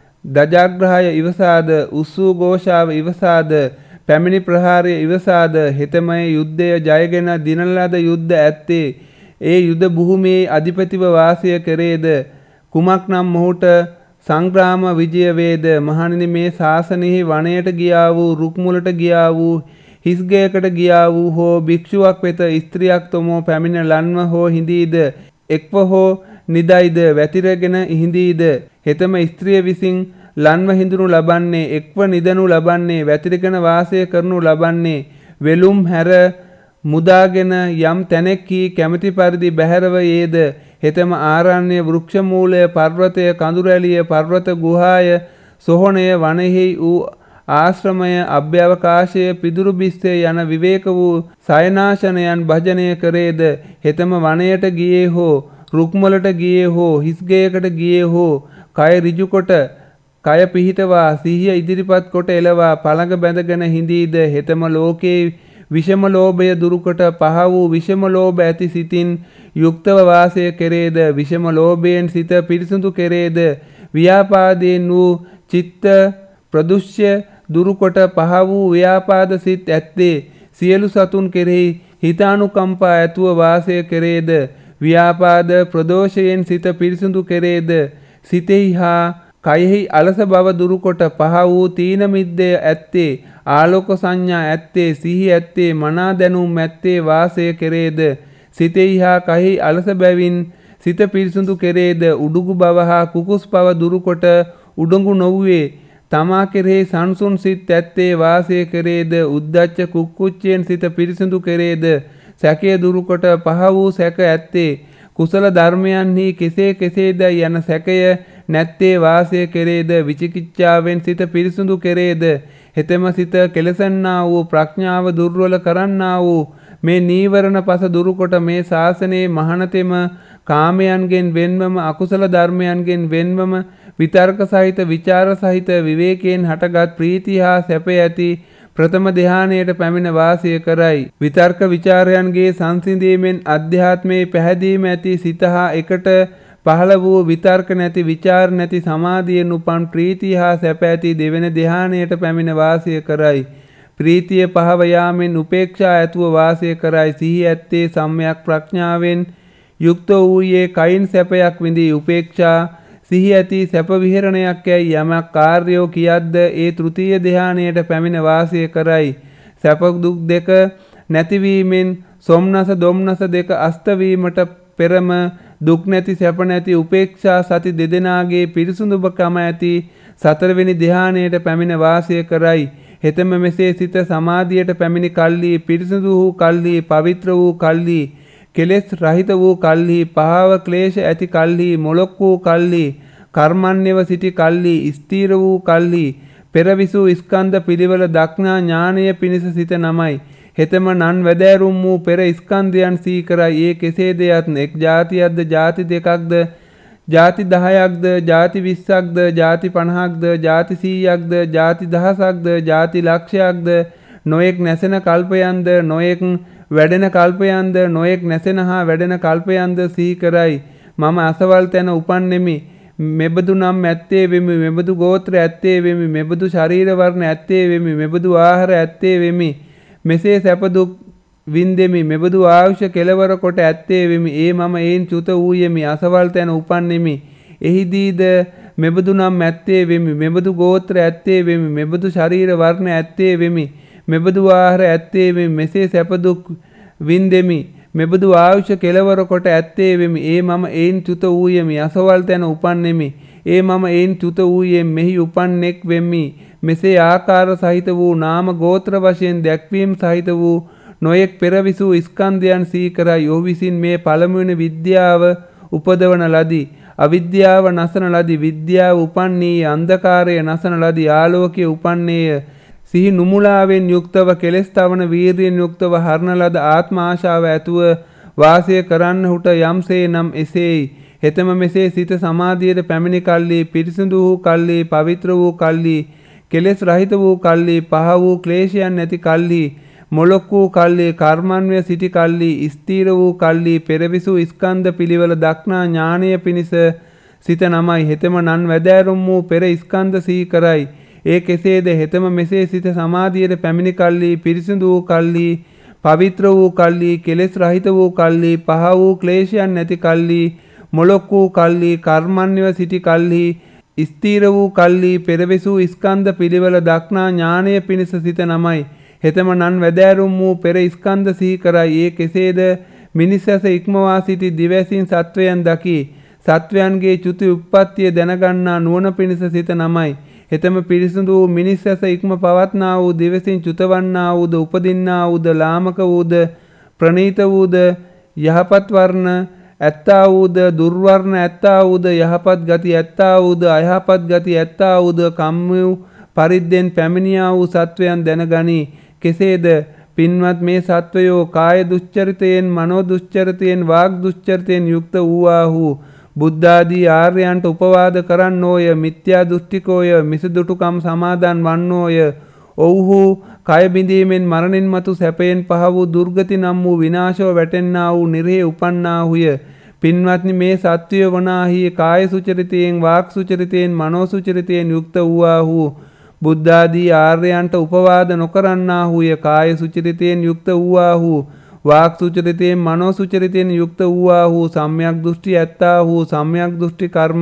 දජාග්‍රහය ඉවසාද උස්සු ഘോഷාව ඉවසාද පැමිණි ප්‍රහාරය ඉවසාද හෙතමය යුද්ධය ජයගෙන දිනන ලද යුද්ධ ඇත්තේ ඒ යුද භූමියේ අධිපතිව වාසය කරේද කුමක් නම් මොහුට සංග්‍රාම විජය වේද. මහණෙනි මේ ශාසනයෙහි වනයට ගියා වූ රුක් මුලට ගියා වූ හිස්ගයකට ගියා වූ හෝ භික්ෂුවක් වෙත ස්ත්‍රියක් තොමෝ පැමිණ ලන්ව හෝ හිඳීද එක්ව හෝ නිදයිද වැතිරගෙන හිඳීද හෙතම ස්ත්‍රිය විසින් ලන්ව හිඳුණු ලබන්නේ එක්ව නිදනු ලබන්නේ වැතිරගෙන වාසය කරනු ලබන්නේ වෙලුම් හැර මුදාගෙන යම් තැනෙක්හි කැමැති පරිදි බැහැරව යේද හෙතම ආරණ්‍ය වෘක්ෂ මූලය පර්වතය කඳුරැලිය පර්වත ගුහාය සොහොනය වනෙහි වූ ආශ්‍රමය අභ්‍යවකාශය පිදුරු බිස්සේ යන විවේක වූ සයනාසනයන් භජනය කරේද හෙතම වනයට ගියේ හෝ රුක්මලට ගියේ හෝ හිස්ගයකට ගියේ හෝ කය ඍජු කොට කය පිහිටවා සිහිය ඉදිරිපත් කොට එළවා පළඟ බැඳගෙන හිඳීද හෙතම ලෝකේ විෂම ලෝභය දුරුකොට පහ වූ විෂම ලෝභ ඇති සිතින් යුක්තව වාසය කෙරේද විෂම ලෝභයෙන් සිත පිරිසුදු කෙරේද ව්‍යාපාදයෙන් වූ චිත්ත ප්‍රදුෂ්‍ය දුරුකොට පහ වූ ව්‍යාපාද සිත් ඇත්තේ සියලු සතුන් කෙරෙහි හිතානුකම්පා ඇතුව වාසය කෙරේද ව්‍යාපාද ප්‍රදෝෂයෙන් සිත පිරිසුදු කෙරේද සිතෙහි හා කයෙහි අලස බව දුරුකොට පහ වූ තීන මිද්දය ඇත්තේ ආලෝක සංඥා ඇත්තේ සිහි ඇත්තේ මනා දැනුම් ඇත්තේ වාසය කෙරේද සිතෙහි හා කයෙහි අලස බැවින් සිත පිරිසුදු කෙරේද උඩුගු බව හා කුකුස් බව දුරුකොට උඩඟු නොවුවේ තමා කෙරෙහි සංසුන් සිත් ඇත්තේ වාසය කෙරේද උද්දච්ච කුක්කුච්චයෙන් සිත පිරිසුදු කෙරේද සැකය දුරුකොට පහ වූ සැක ඇත්තේ කුසල ධර්මයන්හි කෙසේ කෙසේද යන සැකය නැත්තේ වාසය කෙරේද විචිකිච්ඡාවෙන් සිත පිරිසුදු කෙරේද හෙතෙම සිත කෙලසන්නා වූ ප්‍රඥාව දුර්වල කරන්නා වූ මේ නීවරණ පස දුරුකොට මේ ශාසනයේ මහණතෙම කාමයන්ගෙන් වෙන්වම අකුසල ධර්මයන්ගෙන් වෙන්වම විතර්ක සහිත විචාර සහිත විවේකයෙන් හටගත් ප්‍රීතිය හා සැප ඇති ප්‍රථම ධානයට පැමිණ වාසය කරයි. විතර්ක විචාරයන්ගේ සංසිඳීමෙන් අධ්‍යාත්මයේ පැහැදීම ඇති සිත හා එකට පහළ වූ විතර්ක නැති විචාර නැති සමාධියෙන් උපන් ප්‍රීතිය හා සැප ඇති දෙවෙනි ධානයට පැමිණ වාසය කරයි. ප්‍රීතිය පහව යාමෙන් උපේක්ෂා ඇතුව වාසය කරයි. සිහි ඇත්තේ සම්‍යක් ප්‍රඥාවෙන් යුක්ත වූයේ කයින් සැපයක් විඳී උපේක්ෂා සිහි ඇති සැප විහරණයක් යයි යමක් කාර්යෝ කියද්ද ඒ තෘතීය ධානයට පැමිණ වාසය කරයි. සැප දුක් දෙක නැතිවීමෙන් සොම්නස දොම්නස දෙක අස්ත වීමට පෙරම දුක් නැති සැප නැති උපේක්ෂා සති දෙදෙනාගේ පිරිසුදුකම ඇති සතරවෙනි ධානයට පැමිණ වාසය කරයි. හෙතම මෙසේ සිත සමාධියට පැමිණි කල්හි පිරිසුදු වූ කල්හි පවිත්‍ර වූ කල්හි කෙලෙස් රහිත වූ කල්හි පහව ක්ලේශ ඇති කල්හි මොලොක් වූ කල්හි කර්මන්නේව සිටි කල්හි ස්ථීර වූ කල්හි පෙරවිසූ ස්කන්ධ පිළිවෙල දක්නා ඥානය පිණිස සිත නමයි. හෙතම නන් වැදෑරුම් වූ පෙර ස්කන්ධයන් සී කරයි. ඒ කෙසේද යත් එක් ජාතියක්ද ජාති දෙකක්ද ජාති දහයක්ද ජාති විස්සක්ද ජාති පණහක්ද ජාති සීයක්ද ජාති දහසක්ද ජාති ලක්ෂයක්ද නොයෙක් නැසෙන කල්පයන්ද නොයෙක් වැඩෙන කල්පයන්ද නොයෙක් නැසෙන හා වැඩෙන කල්පයන්ද සිහි කරයි. මම අසවල් තැන උපන්නෙමි. මෙබඳු නම් ඇත්තේ වෙමි. මෙබඳු ගෝත්‍ර ඇත්තේ වෙමි. මෙබඳු ශරීර වර්ණ ඇත්තේ වෙමි. මෙබඳු ආහාර ඇත්තේ වෙමි. මෙසේ සැප දුක් වින්දෙමි. මෙබඳු ආයුෂ කෙලවර කොට ඇත්තේ වෙමි. ඒ මම ඒන් චුත වූයෙමි. අසවල් තැන උපන්නෙමි. එහිදීද මෙබඳු නම් ඇත්තේ වෙමි. මෙබඳු ගෝත්‍ර ඇත්තේ වෙමි. මෙබඳු ශරීර වර්ණ ඇත්තේ වෙමි. මෙබඳු ආහාර ඇත්තේ වෙමි. මෙසේ සැප දුක් වින්දෙමි. මෙබඳු ආයුෂ කෙලවර කොට ඇත්තේ වෙමි. ඒ මම ඒන් චුත වූයෙමි. අසවල් තැන උපන්නෙමි. ඒ මම ඒන් චුත වූයෙම් මෙහි උපන්නෙක් වෙමි. මෙසේ ආකාර සහිත වූ නාම ගෝත්‍ර වශයෙන් දැක්වීම සහිත වූ නොයෙක් පෙරවිසූ ස්කන්ධයන් සී කරයි. ඔහු විසින් මේ පළමුවෙනි විද්‍යාව උපදවන ලදී. අවිද්‍යාව නසන ලදී. විද්‍යාව උපන්නී අන්ධකාරය නසන ලදී. ආලෝකය උපන්නේය. සිහි නුමුලාවෙන් යුක්තව කෙලෙස් තවන වීරියෙන් යුක්තව හරන ලද ආත්ම ආශාව ඇතුව වාසය කරන්නහුට යම්සේ නම් එසේයි. හෙතම මෙසේ සිත සමාධියට පැමිණි කල්හි පිරිසිදු වූ කල්හි පවිත්‍ර වූ කල්හි කෙලෙස් රහිත වූ කල්හි පහ වූ ක්ලේශයන් නැති කල්හි මොලොක් වූ කල්හි කර්මන්වය සිටි කල්හි ස්ථීර වූ කල්හි පෙරවිසූ ස්කන්ධ පිළිවෙල දක්නා ඥානය පිණිස සිත නමයි. හෙතම නන් වැදෑරුම් වූ පෙර ස්කන්ධ සිහි කරයි. ඒ කෙසේද හෙතම මෙසේ සිත සමාධියට පැමිණි කල්හි පිරිසිදු වූ කල්හි පවිත්‍ර වූ කල්හි කෙලෙස් රහිත වූ කල්හි පහ වූ ක්ලේශයන් නැති කල්හි මොලොක් වූ කල්හි කර්මන්‍යව සිටි කල්හි ස්ථීර වූ කල්හි පෙරවිසූ ස්කන්ධ පිළිවෙල දක්නා ඥානය පිණිස සිත නමයි. හෙතම නන් වැදෑරුම් වූ පෙර ස්කන්ධ සිහි කරයි. ඒ කෙසේද මිනිස්සස ඉක්මවා සිටි දිවැසින් සත්වයන් දකි. සත්වයන්ගේ චුති උප්පත්තිය දැනගන්නා නුවණ පිණිස සිත නමයි. හෙතම පිරිසිදු වූ මිනිස්සස ඉක්ම පවත්නා වූ දිවසින් චුතවන්නා වූද උපදින්නා වූද ලාමක වූද ප්‍රණීත වූද යහපත් වර්ණ ඇත්තා වූද දුර්වර්ණ ඇත්තා වූද යහපත් ගති ඇත්තා වූද අයහපත් ගති ඇත්තා වූද කම්මු පරිද්දෙන් පැමිණියා වූ සත්වයන් දැනගනි. කෙසේද පින්වත් මේ සත්වයෝ කාය දුස්චරිතයෙන් මනෝ දුස්චරිතයෙන් වාග් දුස්චරිතයෙන් යුක්ත වූවාහු බුද්ධාදී ආර්යයන්ට උපවාද කරන්නෝය මිත්‍යා දෘෂ්ටිකෝය මිසදුටුකම් සමාදන් වන්නෝය. ඔව්හු කය බිඳීමෙන් මරණින් මතු සැපයෙන් පහ වූ දුර්ගති නම් වූ විනාශව වැටෙන්නා වූ නිරේ උපන්නාහුය. පින්වත්නි මේ සත්වය වනාහි කාය සුචරිතයෙන් වාක් සුචරිතයෙන් මනෝ සුචරිතයෙන් යුක්ත වූවාහු බුද්ධාදී ආර්යයන්ට උපවාද නොකරන්නාහුය. කාය සුචරිතයෙන් යුක්ත වූවාහු වාක් සුචරිතයෙන් මනෝ සුචරිතයෙන් යුක්ත වූවාහු සම්‍යක් දෘෂ්ටි ඇත්තාහු සම්‍යක් දෘෂ්ටි කර්ම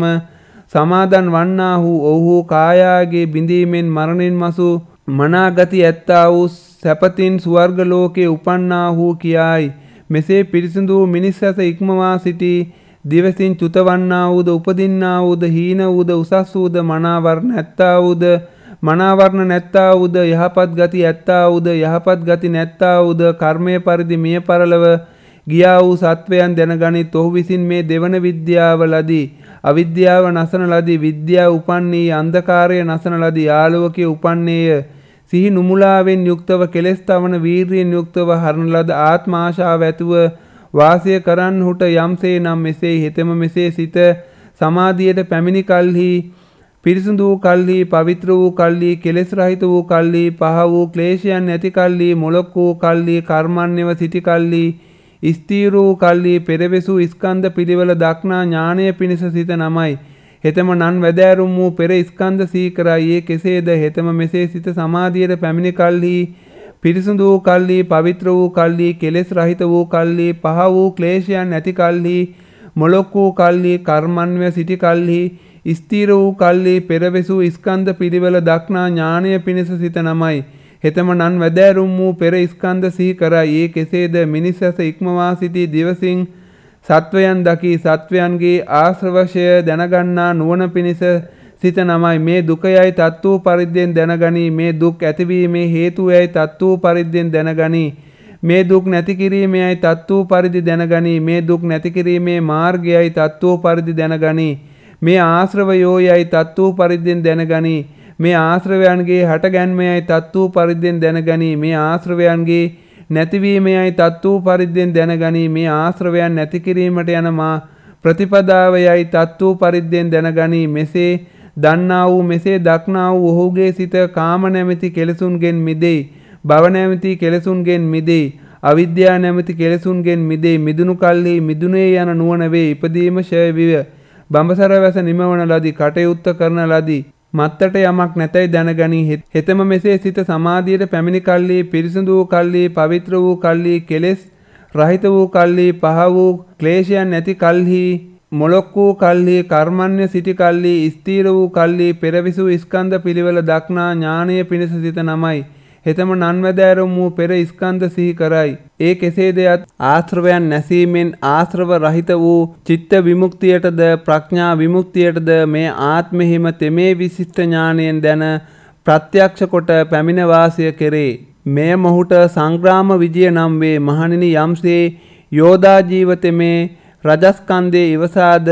සමාදන් වන්නාහු ඔව්හු කායාගේ බිඳීමෙන් මරණින් මසු මනාගති ඇත්තා වූ සැපතින් ස්වර්ග ලෝකේ උපන්නාහු කියායි. මෙසේ පිරිසිදු මිනිස්සස ඉක්මවා සිටි දිවසින් චුතවන්නා වූද උපදින්නා වූද හීන වූද උසස් වූද මනාවර්ණ ඇත්තා වූද මනාවර්ණ නැත්තා වූද යහපත් ගති ඇත්තා වූද යහපත් ගති නැත්තා වූද කර්මය පරිදි මිය පරලව ගියා වූ සත්වයන් දැනගනිත්. ඔහු විසින් මේ දෙවන විද්‍යාව ලදී. අවිද්‍යාව නසන ලදී. විද්‍යාව උපන්නී අන්ධකාරය නසන ලදී. ආලෝකයේ උපන්නේය. සිහි නුමුලාවෙන් යුක්තව කෙලෙස් තවන වීර්යයෙන් යුක්තව හරන ලද ආත්ම ආශාව ඇතුව වාසය කරන්නහුට යම්සේ නම් මෙසේ හෙතෙම මෙසේ සිත සමාධියට පැමිණි කල්හි පිරිසිදු වූ කල්හි පවිත්‍ර වූ කල්හි කෙලෙස් රහිත වූ කල්හි පහ වූ ක්ලේශයන් නැති කල්හි මොළොක් වූ කල්හි කර්මන්නේව සිටි කල්හි ස්ථීර වූ කල්හි පෙරවිසූ ස්කන්ධ පිළිවෙල දක්නා ඥානය පිණිස සිත නමයි. හෙතම නන් වැදෑරුම් වූ පෙර ස්කන්ධ සිහි කරයි. ඒ කෙසේද හෙතම මෙසේ සිත සමාධියට පැමිණි කල්හි පිරිසිදු වූ කල්හි පවිත්‍ර වූ කල්හි කෙලෙස් රහිත වූ කල්හි පහ වූ ක්ලේශයන් නැති කල්හි මොළොක් වූ කල්හි කර්මන්වය සිටි කල්හි ස්ථීර වූ කල්හි පෙරවිසූ ස්කන්ධ පිළිවෙල දක්නා ඥානය පිණිස සිත නමයි. හෙතම නන් වැදෑරුම් වූ පෙර ස්කන්ධ සිහි කරයි. ඒ කෙසේද මිනිස්සස ඉක්මවා සිටි දිවසින් සත්වයන් දකි. සත්වයන්ගේ ආශ්‍රවශය දැනගන්නා නුවණ පිණිස සිත නමයි. මේ දුකයයි තත්ත්ව පරිද්දෙන් දැනගනි. මේ දුක් ඇතිවීමේ හේතුයයි තත්ත්ව පරිද්දෙන් දැනගනි. මේ දුක් නැති කිරීමේයි තත්ත්ව පරිදි දැනගනි. මේ දුක් නැති කිරීමේ මාර්ගයයි තත්ත්ව පරිදි දැනගනි. මේ ආශ්‍රවයෝයයි තත්ත්ව පරිද්දෙන් දැනගනි. මේ ආශ්‍රවයන්ගේ හටගැන්මයයි තත්ත්ව පරිද්දෙන් දැනගනි. මේ ආශ්‍රවයන්ගේ නැතිවීමයයි තත්ත්ව පරිද්දෙන් දැනගනි. මේ ආශ්‍රවයන් නැති කිරීමට යන මා ප්‍රතිපදාවයයි තත්ත්ව පරිද්දෙන් දැනගනි. මෙසේ දන්නා වූ මෙසේ දක්නා වූ ඔහුගේ සිත කාම නැමැති කෙලෙසුන්ගෙන් මිදෙයි. භව නැමැති කෙලෙසුන්ගෙන් මිදෙයි. අවිද්‍යාව නැමැති කෙලෙසුන්ගෙන් මිදෙයි. මිදුණු කල්හි මිදුනේ යන නුවණ වේ. ඉපදීම ඡය විව බඹසර වැස නිමවන ලදී. කටයුත්ත කරන ලදී. මත්තට යමක් නැතයි දැනගනි. හෙතම මෙසේ සිත සමාධියට පැමිණි කල්හි පිරිසිදු වූ කල්හි පවිත්‍ර වූ කල්හි කෙලෙස් රහිත වූ කල්හි පහ වූ ක්ලේශයන් නැති කල්හි මොළොක් වූ කල්හි කර්මන්‍ය සිටි කල්හි ස්ථීර වූ කල්හි පෙරවිසූ ස්කන්ධ පිළිවෙල දක්නා ඥානය පිණිස සිත නමයි. හෙතම නන්වැදෑරුම් වූ පෙර ස්කන්ධ සිහි කරයි. ඒ කෙසේද යත් ආශ්‍රවයන් නැසීමෙන් ආශ්‍රව රහිත වූ චිත්ත විමුක්තියටද ප්‍රඥා විමුක්තියටද මේ ආත්මෙහිම තෙමේ විශිෂ්ට ඥානයෙන් දැන ප්‍රත්‍යක්ෂ කොට පැමිණ වාසය කෙරේ. මෙය මොහුට සංග්‍රාම විජය නම් වේ. මහණෙනි යම්සේ යෝධා ජීවිතමේ රජස්කන්ධයේ ඉවසාද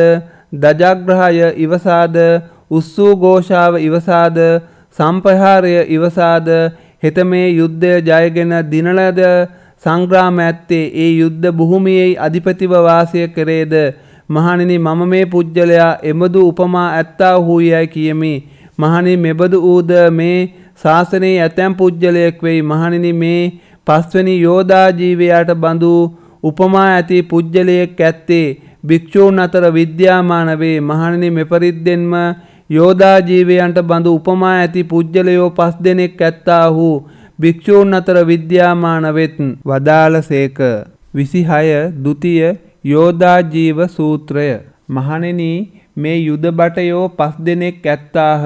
දජග්‍රහය ඉවසාද උස්සූ ഘോഷාව ඉවසාද සම්පහාරය ඉවසාද හෙතමේ යුද්ධය ජයගෙන දිනලද සංග්‍රාම ඇත්තේ ඒ යුද්ධ භූමියේ අධිපතිව වාසය කරේද. මහණෙනි මම මේ පුජ්‍යලයා එබඳු උපමා ඇත්තා වූයයි කියමි. මහණෙනි මෙබඳු ඌද මේ ශාසනයේ ඇතැම් පුජ්‍යලයක් වෙයි. මහණෙනි මේ පස්වෙනි යෝධා ජීවයාට බඳු උපමා ඇති පුජ්‍යලයක් ඇත්තේ භික්ෂූන් අතර විද්‍යාමාන වේ. මහණෙනි මෙපරිද්දෙන්ම යෝධා ජීවයන්ට බඳු උපමා ඇති පුජ්‍යලයෝ පස් දෙනෙක් ඇත්තාහු භික්ෂූන් අතර විද්‍යාමාන වෙත්. වදාළසේක. විසිහය ද්විතීය යෝධා ජීව සූත්‍රය. මහණෙනි මේ යුද බටයෝ පස් දෙනෙක් ඇත්තාහ.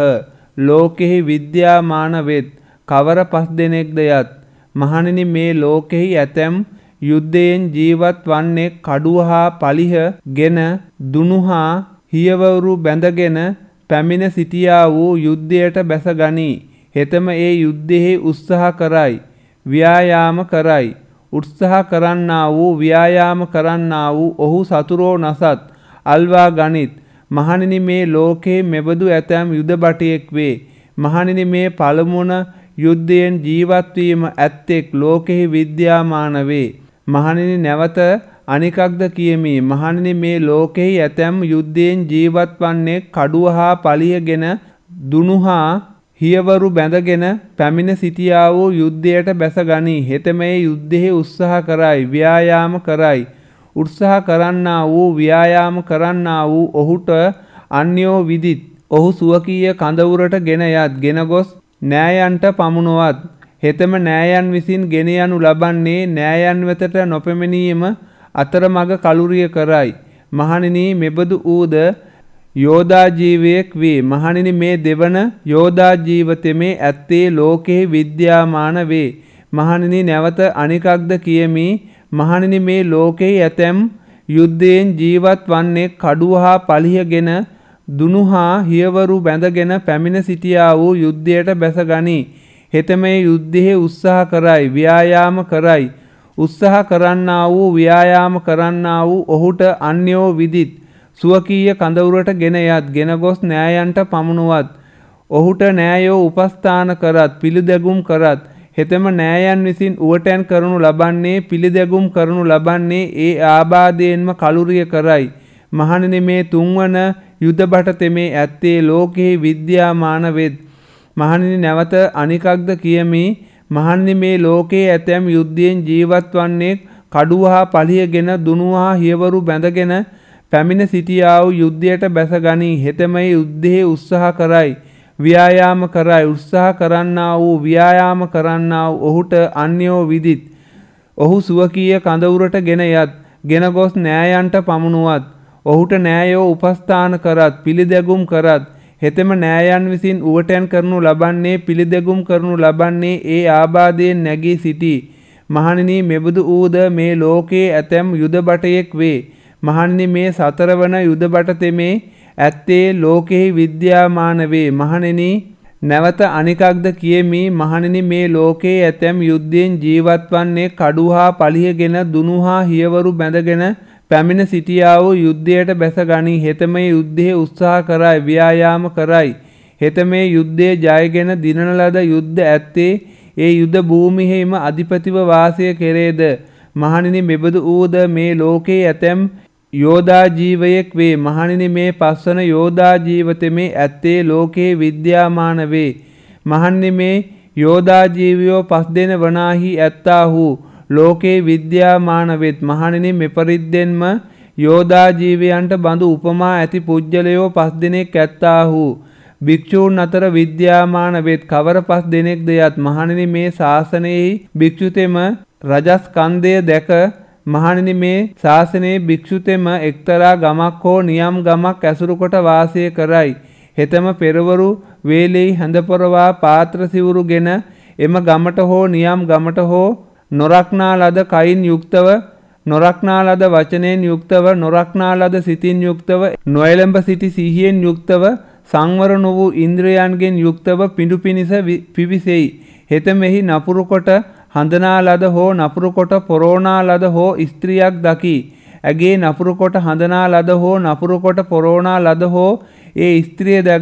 ලෝකෙහි විද්‍යාමාන වෙත්. කවර පස් දෙනෙක්ද යත්. මහණෙනි මේ ලෝකෙහි ඇතැම් යුද්ධයෙන් ජීවත් වන්නේ කඩුව හා පලිහ ගෙන දුනු හා හියවරු බැඳගෙන පැමිණ සිටියා වූ යුද්ධයට බැස ගනී. හෙතම ඒ යුද්ධෙහි උත්සාහ කරයි. ව්‍යායාම කරයි. උත්සාහ කරන්නා වූ ව්‍යායාම කරන්නා වූ ඔහු සතුරෝ නසත් අල්වා ගනිත්. මහණෙනි මේ ලෝකේ මෙබඳු ඇතැම් යුද බටයෙක් වේ. මහණෙනි මේ පළමුවන යුද්ධයෙන් ජීවත් වීම ඇත්තෙක් ලෝකෙහි විද්‍යාමාන වේ. මහණෙනි නැවත අනිකක්ද කියමි. මහණෙනි මේ ලෝකෙහි ඇතැම් යුද්ධයෙන් ජීවත් වන්නේ කඩුව හා පලියගෙන දුනු හා හියවරු බැඳගෙන පැමිණ සිටියා වූ යුද්ධයට බැස ගනී. හෙතම ඒ යුද්ධෙහි උත්සාහ කරයි. ව්‍යායාම කරයි. උත්සාහ කරන්නා වූ ව්‍යායාම කරන්නා වූ ඔහුට අන්‍යෝ විදිත්. ඔහු සුවකීය කඳවුරට ගෙන යත්. ගෙන ගොස් නෑයන්ට පමුණුවත්. හෙතම නෑයන් විසින් ගෙන යනු ලබන්නේ නෑයන් වෙතට නොපැමිණීම අතරමඟ කලුරිය කරයි. මහණෙනි මෙබඳු ඌද යෝධා ජීවයෙක් වේ. මහණෙනි මේ දෙවන යෝධා ජීවිතෙමේ ඇත්තේ ලෝකෙහි විද්‍යාමාන වේ. මහණෙනි නැවත අනිකක්ද කියමි. මහණෙනි මේ ලෝකෙහි ඇතැම් යුද්ධයෙන් ජීවත් වන්නේ කඩුව හා පලිහගෙන දුනු හා හියවරු බැඳගෙන පැමිණ සිටියා වූ යුද්ධයට බැස ගනී. හෙතම මේ යුද්ධෙහි උත්සාහ කරයි. ව්‍යායාම කරයි. උත්සාහ කරන්නා වූ ව්‍යායාම කරන්නා වූ ඔහුට අන්‍යෝ විදිත්. සුවකීය කඳවුරට ගෙන යත්. ගෙන ගොස් නෑයන්ට පමුණුවත්. ඔහුට නෑයෝ උපස්ථාන කරත්. පිළිදැගුම් කරත්. හෙතම නෑයන් විසින් උවටැන් කරනු ලබන්නේ පිළිදැගුම් කරනු ලබන්නේ ඒ ආබාධයෙන්ම කලුරිය කරයි. මහණෙනි මේ තුන්වන යුද බට තෙමේ ඇත්තේ ලෝකෙහි විද්‍යාමාන වෙත්. මහණෙනි නැවත අනිකක්ද කියමි. මහණෙනි මේ ලෝකයේ ඇතැම් යුද්ධයෙන් ජීවත් වන්නේ කඩුව හා පලියගෙන දුනු හා හියවරු බැඳගෙන පැමිණ සිටියා වූ යුද්ධයට බැස ගනී. හෙතම මේ යුද්ධෙහි උත්සාහ කරයි. ව්‍යායාම කරයි. උත්සාහ කරන්නා වූ ව්‍යායාම කරන්නා වූ ඔහුට අන්‍යෝ විදිත්. ඔහු සුවකීය කඳවුරට ගෙන යත්. ගෙන ගොස් නෑයන්ට පමුණුවත්. ඔහුට නෑයෝ උපස්ථාන කරත්. පිළිදැගුම් කරත්. හෙතෙම නෑයන් විසින් උවටැන් කරනු ලබන්නේ පිළිදැගුම් කරනු ලබන්නේ ඒ ආබාධයෙන් නැගී සිටී. මහණෙනි මෙබඳු ඌද මේ ලෝකයේ ඇතැම් යුද බටයෙක් වේ. මහණෙනි මේ සතරවන යුද බට තෙමේ ඇත්තේ ලෝකෙහි විද්‍යාමාන වේ. මහණෙනි නැවත අනිකක්ද කියමි. මහණෙනි මේ ලෝකයේ ඇතැම් යුද්ධයෙන් ජීවත් වන්නේ කඩුව හා පලියගෙන දුනු හා හියවරු බැඳගෙන පැමිණ සිටියා වූ යුද්ධයට බැස ගනී. හෙතම මේ යුද්ධයේ උත්සාහ කරයි. ව්‍යායාම කරයි. හෙතම මේ යුද්ධයේ ජයගෙන දිනන ලද යුද්ධ ඇත්තේ ඒ යුද භූමියෙහිම අධිපතිව වාසය කෙරේද. මහණෙනි මෙබඳු ඌද මේ ලෝකයේ ඇතැම් යෝධා ජීවයෙක් වේ. මහණෙනි මේ පස්වන යෝධා ජීවිතෙමේ ඇත්තේ ලෝකේ විද්‍යාමාන වේ. මහණෙනි මේ යෝධා ජීවියෝ පස් දෙන වනාහි ඇත්තාහු ලෝකේ විද්‍යාමාන වෙත්. මහණෙනි මෙපරිද්දෙන්ම යෝධා ජීවයන්ට බඳු උපමා ඇති පුජ්‍යලයෝ පස් දෙනෙක් ඇත්තාහු භික්ෂූන් අතර විද්‍යාමාන වෙත්. කවර පස් දෙනෙක්ද යත්. මහණෙනි මේ ශාසනයෙහි භික්ෂුතෙම රජස්කන්ධය දැක මහණෙනි මේ ශාසනයේ භික්ෂුතෙම එක්තරා ගමක් හෝ නියම් ගමක් ඇසුරු කොට වාසය කරයි. හෙතම පෙරවරු වේලෙහි හැඳපොරවා පාත්‍ර සිවුරුගෙන එම ගමට හෝ නියම් ගමට හෝ නොරක්නා ලද කයින් යුක්තව නොරක්නා ලද වචනයෙන් යුක්තව නොරක්නා ලද සිතින් යුක්තව නොයලඹ සිටි සිහියෙන් යුක්තව සංවර නො වූ ඉන්ද්‍රයන්ගෙන් යුක්තව පිඬු පිනිස පිවිසෙයි. හෙතෙමෙහි නපුරු කොට හඳනා ලද හෝ නපුරු කොට පොරෝනා ලද හෝ ස්ත්‍රියක් දකි. ඇගේ නපුරු කොට හඳනා ලද හෝ නපුරු කොට පොරෝනා ලද හෝ ඒ ස්ත්‍රිය දැක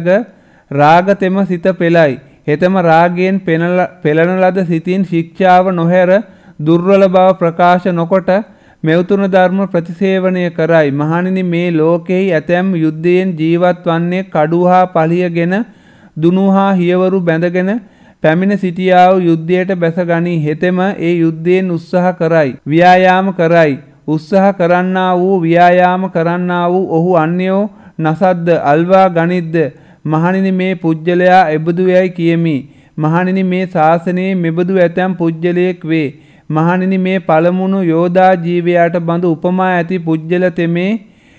රාගතෙම සිත පෙළයි. හෙතම රාගයෙන් පෙළන ලද සිතින් ශික්ෂාව නොහැර දුර්වල බව ප්‍රකාශ නොකොට මෙවතුන ධර්ම ප්‍රතිසේවනය කරයි. මහණෙනි මේ ලෝකෙහි ඇතැම් යුද්ධයෙන් ජීවත් වන්නේ කඩුව හා පලියගෙන දුනු හා හියවරු බැඳගෙන පැමිණ සිටියා වූ යුද්ධයට බැස ගනී. හෙතෙම ඒ යුද්ධයෙන් උත්සාහ කරයි. ව්‍යායාම කරයි. උත්සාහ කරන්නා වූ ව්‍යායාම කරන්නා වූ ඔහු අන්‍යෝ නසද්ද අල්වා ගනිද්ද. මහණෙනි මේ පුජ්‍යලයා එබඳු යයි කියමි. මහණෙනි මේ ශාසනයේ මෙබඳු ඇතැම් පුජ්‍යලයෙක් වේ. මහණෙනි මේ පළමුණු යෝධා ජීවයාට බඳු උපමා ඇති පුජ්‍යල තෙමේ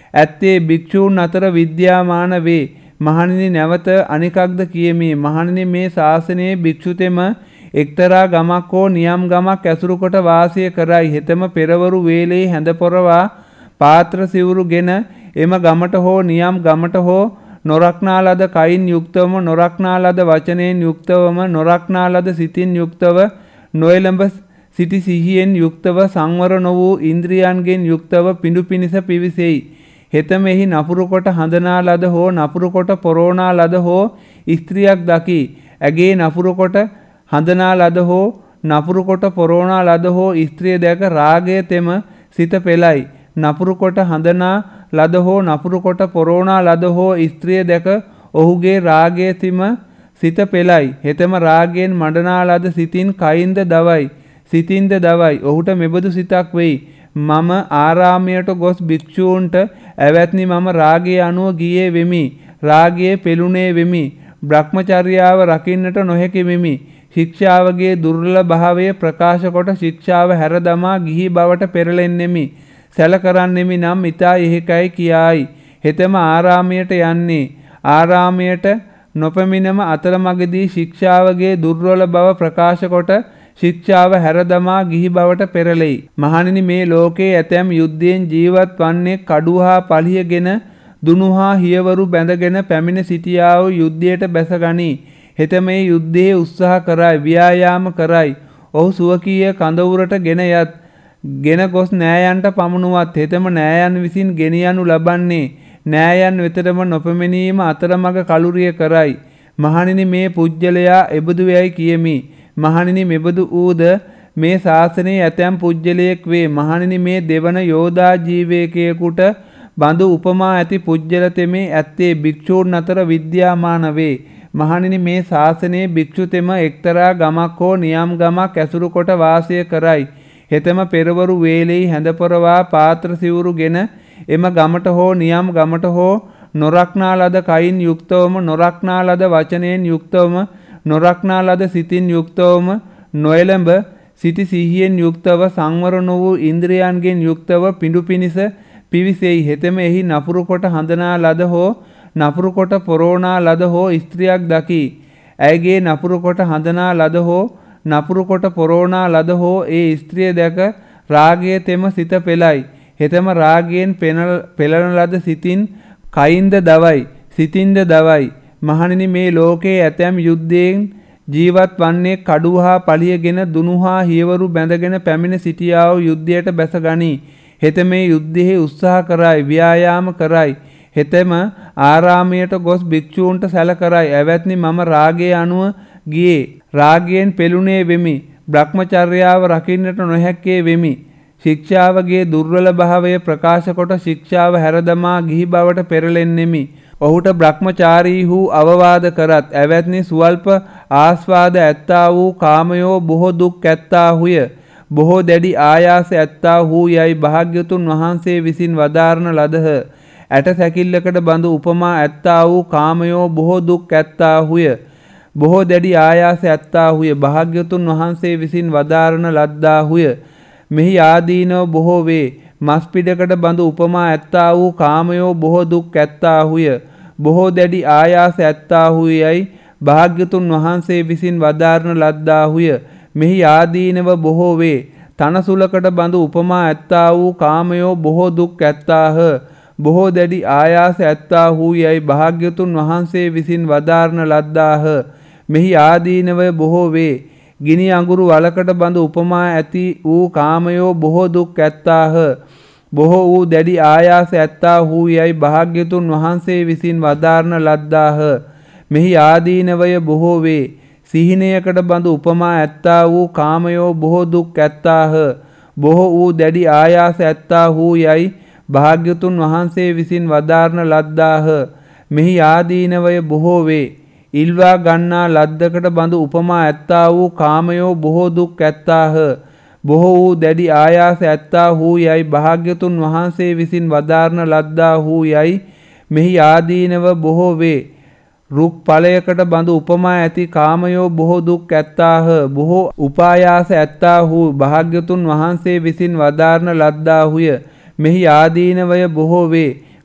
ඇත්තේ භික්ෂූන් අතර විද්‍යාමාන වේ. මහණෙනි නැවත අනිකක්ද කියමි. මහණෙනි මේ ශාසනයේ භික්ෂුතෙම එක්තරා ගමක් හෝ නියම් ගමක් ඇසුරු කොට වාසය කරයි. හෙතෙම පෙරවරු වේලේ හැඳ පොරවා පාත්‍ර සිවුරුගෙන එම ගමට හෝ නියම් ගමට හෝ නොරක්නා ලද කයින් යුක්තවම නොරක්නා ලද වචනයෙන් යුක්තවම නොරක්නා ලද සිතින් යුක්තව නොයලඹ සිටි සිහියෙන් යුක්තව සංවර නො වූ ඉන්ද්‍රියන්ගෙන් යුක්තව පිඬු පිනිස පිවිසෙයි. හෙතෙම එහි නපුරු කොට හඳනා ලද හෝ නපුරු කොට පොරෝනා ලද හෝ ස්ත්‍රියක් දකි. ඇගේ නපුරු කොට හඳනා ලද හෝ නපුරු කොට පොරෝනා ලද හෝ ස්ත්‍රිය දැක රාගය තෙම සිත පෙළයි. නපුරු කොට හඳනා ලද හෝ නපුරු කොට පොරෝනා ලද හෝ ස්ත්‍රිය දැක ඔහුගේ රාගය තිම සිත පෙළයි. හෙතෙම රාගයෙන් මඩනා ලද සිතින් කයින්ද දවයි. සිතින්ද දවයි. ඔහුට මෙබඳු සිතක් වෙයි. මම ආරාමයට ගොස් භික්ෂූන්ට ඇවැත්නි මම රාගයේ අනුව ගියේ වෙමි. රාගයේ පෙළුණේ වෙමි. බ්‍රහ්මචර්යාව රකින්නට නොහැකි වෙමි. ශික්ෂාවගේ දුර්වල භාවය ප්‍රකාශ කොට ශික්ෂාව හැර දමා ගිහි බවට පෙරලෙන්නෙමි. සැල කරන්නෙමි නම් ඊතා එහෙකයි කියායි. හෙතෙම ආරාමයට යන්නේ. ආරාමයට නොපැමිණම අතරමඟදී ශික්ෂාවගේ දුර්වල බව ප්‍රකාශ කොට ශික්ෂාව හැර දමා ගිහි බවට පෙරලෙයි. මහණෙනි මේ ලෝකයේ ඇතැම් යුද්ධයෙන් ජීවත් වන්නේ කඩු හා පලියගෙන දුනු හා හියවරු බැඳගෙන පැමිණ සිටියා වූ යුද්ධයට බැසගනී. හෙතෙම මේ යුද්ධයේ උත්සාහ කරයි ව්‍යායාම කරයි. ඔහු සුවකීය කඳවුරට ගෙන යත් ගෙන ගොස් නෑයන්ට පමුණුවත් හෙතෙම නෑයන් විසින් ගෙනියනු ලබන්නේ නෑයන් වෙතටම නොපැමිණීම අතරමඟ කලුරිය කරයි. මහණෙනි මේ පුජ්‍යලයා එබඳු යයි කියමි. මහණෙනි මෙබඳු ඌද මේ ශාසනයේ ඇතැම් පුජ්‍යලයෙක් වේ. මහණෙනි මේ දෙවන යෝධා ජීවකයෙකුට බඳු උපමා ඇති පුජ්‍යල තෙමේ ඇත්තේ භික්ෂූන් අතර විද්‍යාමාන වේ. මහණෙනි මේ ශාසනයේ භික්ෂු තෙම එක්තරා ගමක් හෝ නියම් ගමක් ඇසුරු කොට වාසය කරයි. හෙතෙම පෙරවරු වේලෙහි හැඳ පොරවා පාත්‍ර සිවුරුගෙන එම ගමට හෝ නියම් ගමට හෝ නොරක්නා ලද කයින් යුක්තවම නොරක්නා ලද වචනයෙන් යුක්තවම නොරක්නා ලද සිතින් යුක්තවම නොයලඹ සිටි සිහියෙන් යුක්තව සංවර නො වූ ඉන්ද්‍රියන්ගෙන් යුක්තව පිඬු පිනිස පිවිසෙයි. හෙතෙම එහි නපුරු කොට හඳනා ලද හෝ නපුරු කොට පොරෝනා ලද හෝ ස්ත්‍රියක් දකි. ඇයගේ නපුරු කොට හඳනා ලද හෝ නපුරු කොට පොරෝනා ලද හෝ ඒ ස්ත්‍රිය දැක රාගය තෙම සිත පෙළයි. හෙතෙම රාගයෙන් පෙළන ලද සිතින් කයින්ද දවයි. සිතින්ද දවයි. මහණෙනි මේ ලෝකයේ ඇතැම් යුද්ධයෙන් ජීවත් වන්නේ කඩු හා පලියගෙන දුනු හා හියවරු බැඳගෙන පැමිණ සිටියා වූ යුද්ධයට බැසගනී. හෙතෙම මේ යුද්ධයේ උත්සාහ කරයි ව්‍යායාම කරයි. හෙතෙම ආරාමයට ගොස් භික්ෂූන්ට සැල කරයි. ඇවැත්නි මම රාගයේ අනුව ගියේ. රාගයෙන් පෙළුණේ වෙමි. බ්‍රහ්මචර්යාව රකින්නට නොහැක්කේ වෙමි. ශික්ෂාවගේ දුර්වල භාවය ප්‍රකාශ කොට ශික්ෂාව හැර දමා ගිහි බවට පෙරලෙන්නෙමි. ඔහුට බ්‍රහ්මචාරී වූ අවවාද කරත් ඇවැත්නි සුවල්ප ආස්වාද ඇත්තා වූ කාමයෝ බොහෝ දුක් ඇත්තාහුය. බොහෝ දැඩි ආයාස ඇත්තාහු යයි භාග්‍යතුන් වහන්සේ විසින් වදාරන ලදහ. ඇට සැකිල්ලකට බඳු උපමා ඇත්තා වූ කාමයෝ බොහෝ දුක් ඇත්තාහුය. බොහෝ දැඩි ආයාස ඇත්තාහුය. භාග්‍යතුන් වහන්සේ විසින් වදාරන ලද්දාහුය. මෙහි ආදීනව බොහෝ වේ. මස් පිඩකට බඳු උපමා ඇත්තා වූ කාමයෝ බොහෝ දුක් ඇත්තාහුය. බොහෝ දැඩි ආයාස ඇත්තාහු යයි භාග්‍යතුන් වහන්සේ විසින් වදාරන ලද්දාහුය. මෙහි ආදීනව බොහෝ වේ. තනසුලකට බඳු උපමා ඇත්තා වූ කාමයෝ බොහෝ දුක් ඇත්තාහ. බොහෝ දැඩි ආයාස ඇත්තාහු යයි භාග්‍යතුන් වහන්සේ විසින් වදාරන ලද්දාහ. මෙහි ආදීනව බොහෝ වේ. ගිනි අඟුරු වලකට බඳු උපමා ඇති වූ කාමයෝ බොහෝ දුක් ඇත්තාහ. බොහෝ වූ දැඩි ආයාස ඇත්තාහු යයි භාග්‍යතුන් වහන්සේ විසින් වදාරන ලද්දාහ. මෙහි ආදීනවය බොහෝ වේ. සිහිනයකට බඳු උපමා ඇත්තා වූ කාමයෝ බොහෝ දුක් ඇත්තාහ. බොහෝ වූ දැඩි ආයාස ඇත්තාහු යයි භාග්‍යතුන් වහන්සේ විසින් වදාරන ලද්දාහ. මෙහි ආදීනවය බොහෝ වේ. ඉල්වා ගන්නා ලද්දකට බඳු උපමා ඇත්තා වූ කාමයෝ බොහෝ දුක් ඇත්තාහ. බොහෝ වූ දැඩි ආයාස ඇත්තාහු යයි භාග්‍යතුන් වහන්සේ විසින් වදාරන ලද්දාහු යයි මෙහි ආදීනව බොහෝ වේ. රුක් ඵලයකට බඳු උපමා ඇති කාමයෝ බොහෝ දුක් ඇත්තාහ. බොහෝ උපායාස ඇත්තාහු භාග්‍යතුන් වහන්සේ විසින් වදාරන ලද්දාහුය. මෙහි ආදීනවය බොහෝ වේ.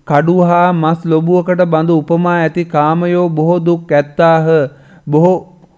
කඩු හා මස් ලොබුවකට බඳු උපමා ඇති කාමයෝ බොහෝ දුක් ඇත්තාහ. බොහෝ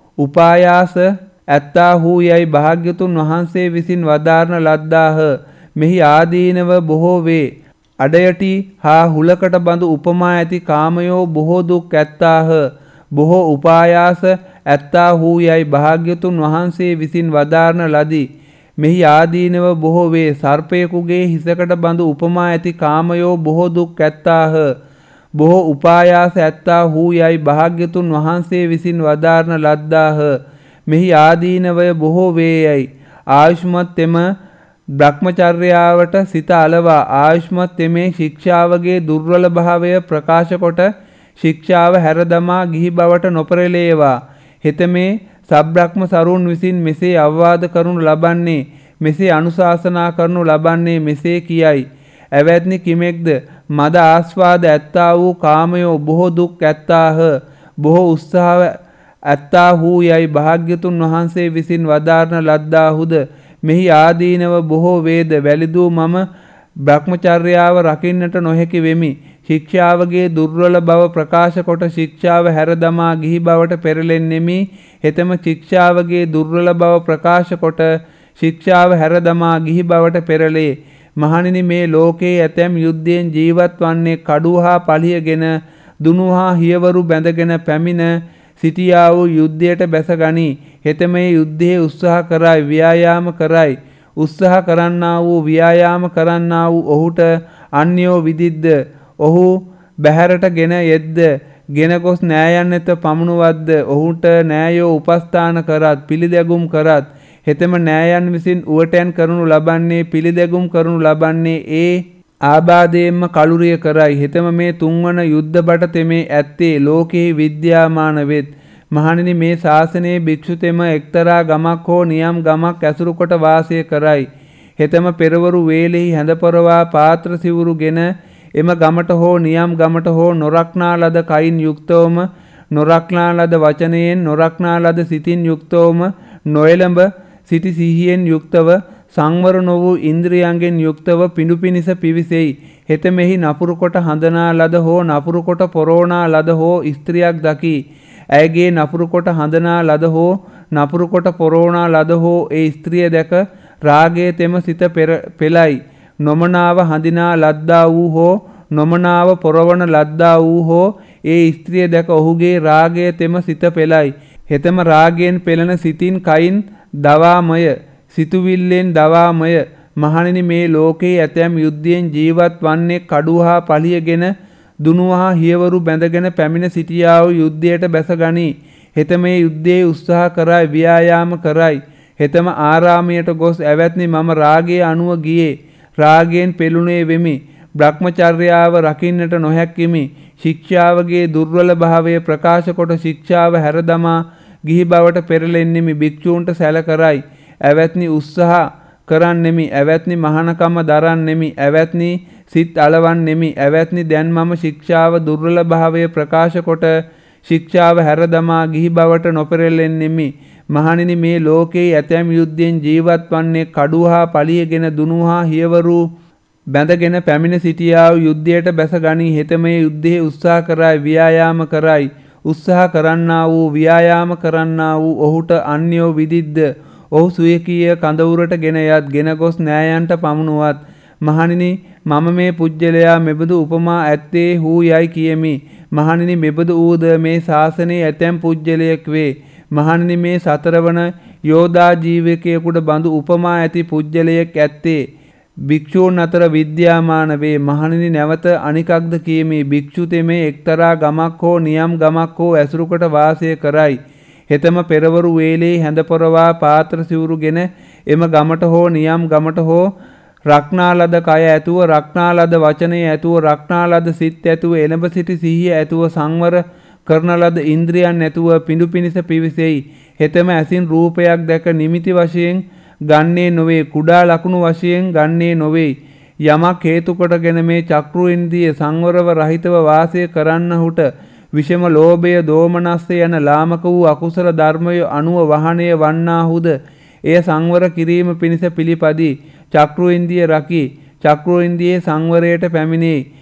උපායාස ඇත්තාහු යයි භාග්‍යතුන් වහන්සේ විසින් වදාරන ලද්දාහ. මෙහි ආදීනව බොහෝ වේ. අඩයටි හා හුලකට බඳු උපමා ඇති කාමයෝ බොහෝ දුක් ඇත්තාහ. බොහෝ උපායාස ඇත්තාහු යයි භාග්‍යතුන් වහන්සේ විසින් වදාරන ලදී. මෙහි ආදීනව බොහෝ වේ. සර්පයෙකුගේ හිසකට බඳු උපමා ඇති කාමයෝ බොහෝ දුක් ඇත්තාහ. බොහෝ උපායාස ඇත්තාහු යයි භාග්‍යතුන් වහන්සේ විසින් වදාරන ලද්දාහ. මෙහි ආදීනවය බොහෝ වේයයි. ආයුෂ්මත් එම බ්‍රහ්මචර්යාවට සිත අලවා ආයුෂ්මත් එමේ ශික්ෂාවගේ දුර්වල භාවය ප්‍රකාශ කොට ශික්ෂාව හැර දමා ගිහි බවට නොපෙරළේවා. හෙතමේ සබ්‍රහ්ම සරුන් විසින් මෙසේ අවවාද කරනු ලබන්නේ, මෙසේ අනුශාසනා කරනු ලබන්නේ මෙසේ කියයි. ඇවැත්නි කිමෙක්ද මද ආස්වාද ඇත්තා වූ කාමයෝ බොහෝ දුක් ඇත්තාහ. බොහෝ උත්සාහ ඇත්තාහු යයි භාග්‍යතුන් වහන්සේ විසින් වදාරන ලද්දාහුද. මෙහි ආදීනව බොහෝ වේද. වැලිදූ මම බ්‍රහ්මචර්යාව රකින්නට නොහැකි වෙමි. ශික්ෂාවගේ දුර්වල බව ප්‍රකාශ කොට ශික්ෂාව හැර දමා ගිහි බවට පෙරලෙන්නෙමි. හෙතම ශික්ෂාවගේ දුර්වල බව ප්‍රකාශ කොට ශික්ෂාව හැර දමා ගිහි බවට පෙරලේ. මහණෙනි, මේ ලෝකයේ ඇතැම් යුද්ධයෙන් ජීවත් වන්නේ කඩු හා පලියගෙන දුනු හා හියවරු බැඳගෙන පැමිණ සිටියා වූ යුද්ධයට බැස ගනී. හෙතම මේ යුද්ධයේ උත්සාහ කරයි, ව්‍යායාම කරයි. උත්සාහ කරන්නා වූ ව්‍යායාම කරන්නා වූ ඔහුට අන්‍යෝ විදිද්ද. ඔහු බැහැරට ගෙන යෙද්ද. ගෙන ගොස් නෑයන් වෙත පමුණුවද්ද. ඔහුට නෑයෝ උපස්ථාන කරත් පිළිදැගුම් කරත්. හෙතෙම නෑයන් විසින් උවටයන් කරනු ලබන්නේ පිළිදැගුම් කරනු ලබන්නේ ඒ ආබාධයෙන්ම කලුරිය කරයි. හෙතෙම මේ තුන්වන යුද්ධ බට තෙමේ ඇත්තේ ලෝකෙහි විද්‍යාමාන වෙත්. මහණෙනි, මේ ශාසනයේ භික්ෂුතෙම එක්තරා ගමක් හෝ නියම් ගමක් ඇසුරු කොට වාසය කරයි. හෙතෙම පෙරවරු වේලෙහි හැඳපොරවා පාත්‍ර සිවුරුගෙන එම ගමට හෝ නියම් ගමට හෝ නොරක්නා ලද කයින් යුක්තවම, නොරක්නා ලද වචනයෙන්, නොරක්නා ලද සිතින් යුක්තවම, නොයලඹ සිටි සිහියෙන් යුක්තව, සංවර නො වූ ඉන්ද්‍රියයන්ගෙන් යුක්තව පිඬු පිනිස පිවිසෙයි. හෙතෙමෙහි නපුරු කොට හඳනා ලද හෝ නපුරු කොට පොරෝනා ලද හෝ ස්ත්‍රියක් දකි. ඇයගේ නපුරු කොට හඳනා ලද හෝ නපුරු කොට පොරෝනා ලද හෝ ඒ ස්ත්‍රිය දැක රාගයේ තෙම සිත පෙළයි. නොමනාව හඳිනා ලද්දා වූ හෝ නොමනාව පොරවන ලද්දා වූ හෝ ඒ ස්ත්‍රිය දැක ඔහුගේ රාගයේ තෙම සිත පෙළයි. හෙතෙම රාගයෙන් පෙළෙන සිතින් කයින් දවාමය, සිතුවිල්ලෙන් දවාමය. මහණෙනි, මේ ලෝකයේ ඇතැම් යුද්ධයෙන් ජීවත් වන්නේ කඩු හා පලියගෙන දුනු හා හියවරු බැඳගෙන පැමිණ සිටියා වූ යුද්ධයට බැස ගනී. හෙතෙම මේ යුද්ධයේ උත්සාහ කරයි, ව්‍යායාම කරයි. හෙතෙම ආරාමයට ගොස් ඇවැත්නි, මම රාගයේ අනුව ගියේ, රාගයෙන් පෙළුණේ වෙමි. බ්‍රහ්මචර්යාව රකින්නට නොහැක්කිමි. ශික්ෂාවගේ දුර්වල භාවය ප්‍රකාශ කොට ශික්ෂාව හැර දමා ගිහි බවට පෙරලෙන්නෙමි. භික්ෂූන්ට සැල කරයි. ඇවැත්නි, උත්සාහ කරන්නෙමි. ඇවැත්නි, මහානකම දරන්නෙමි. ඇවැත්නි, සිත් අලවන්නෙමි. ඇවැත්නි, දැන් මම ශික්ෂාව දුර්වල භාවය ප්‍රකාශ කොට ශික්ෂාව හැර දමා ගිහි බවට නොපෙරලෙන්නෙමි. මහණෙනි, මේ ලෝකයේ ඇතැම් යුද්ධයෙන් ජීවත් වන්නේ කඩු හා පලියගෙන දුනු හා හියවරු බැඳගෙන පැමිණ සිටියා වූ යුද්ධයට බැස ගනී. හෙතෙම මේ යුද්ධයේ උත්සාහ කරයි, ව්‍යායාම කරයි. උත්සාහ කරන්නා වූ ව්‍යායාම කරන්නා වූ ඔහුට අන්‍යෝ විදිද්ද. ඔහු සුවකීය කඳවුරට ගෙන යත්, ගෙන ගොස් නෑයන්ට පමුණුවත්. මහණෙනි, මම මේ පුජ්‍යලයා මෙබඳු උපමා ඇත්තේ හූ යයි කියමි. මහණෙනි, මෙබඳු ඌද මේ ශාසනයේ ඇතැම් පුජ්‍යලයෙක් වේ. මහණෙනි, මේ සතරවන යෝධා ජීවකයෙකුට බඳු උපමා ඇති පුජ්‍යලයෙක් ඇත්තේ භික්ෂූන් අතර විද්‍යාමාන වේ. මහණෙනි, නැවත අනිකක්ද කියමි. භික්ෂු තෙමේ එක්තරා ගමක් හෝ නියම් ගමක් හෝ ඇසුරු කොට වාසය කරයි. හෙතෙම පෙරවරු වේලේ හැඳපොරවා පාත්‍ර සිවුරුගෙන එම ගමට හෝ නියම් ගමට හෝ රක්නා ලද කය ඇතුව, රක්නා ලද වචනය ඇතුව, රක්නා ලද සිත් ඇතුව, එළඹ සිටි සිහිය ඇතුව, සංවර කරන ලද ඉන්ද්‍රියන් ඇතුව පිඬු පිනිස පිවිසෙයි. හෙතෙම ඇසින් රූපයක් දැක නිමිති වශයෙන් ගන්නේ නොවේ, කුඩා ලකුණු වශයෙන් ගන්නේ නොවේ. යමක් හේතු කොටගෙන මේ චක්‍රු ඉන්ද්‍රිය සංවරව රහිතව වාසය කරන්නහුට විෂම ලෝභය, දෝමනස්ස යන ලාමක වූ අකුසල ධර්මය අනුව වහණය වන්නාහුද එය සංවර කිරීම පිණිස පිළිපදී චක්‍රු ඉන්ද්‍රිය රකි. චක්‍රු ඉන්ද්‍රියේ සංවරයට පැමිණේ.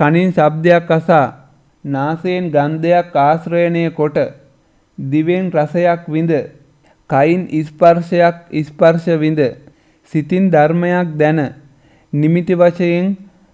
කනින් ශබ්දයක් අසා නාසයෙන් ගන්ධයක් ආශ්‍රයණය කොට දිවෙන් රසයක් විඳ කයින් ස්පර්ශයක් ස්පර්ශ විඳ සිතින් ධර්මයක් දැන නිමිති වශයෙන්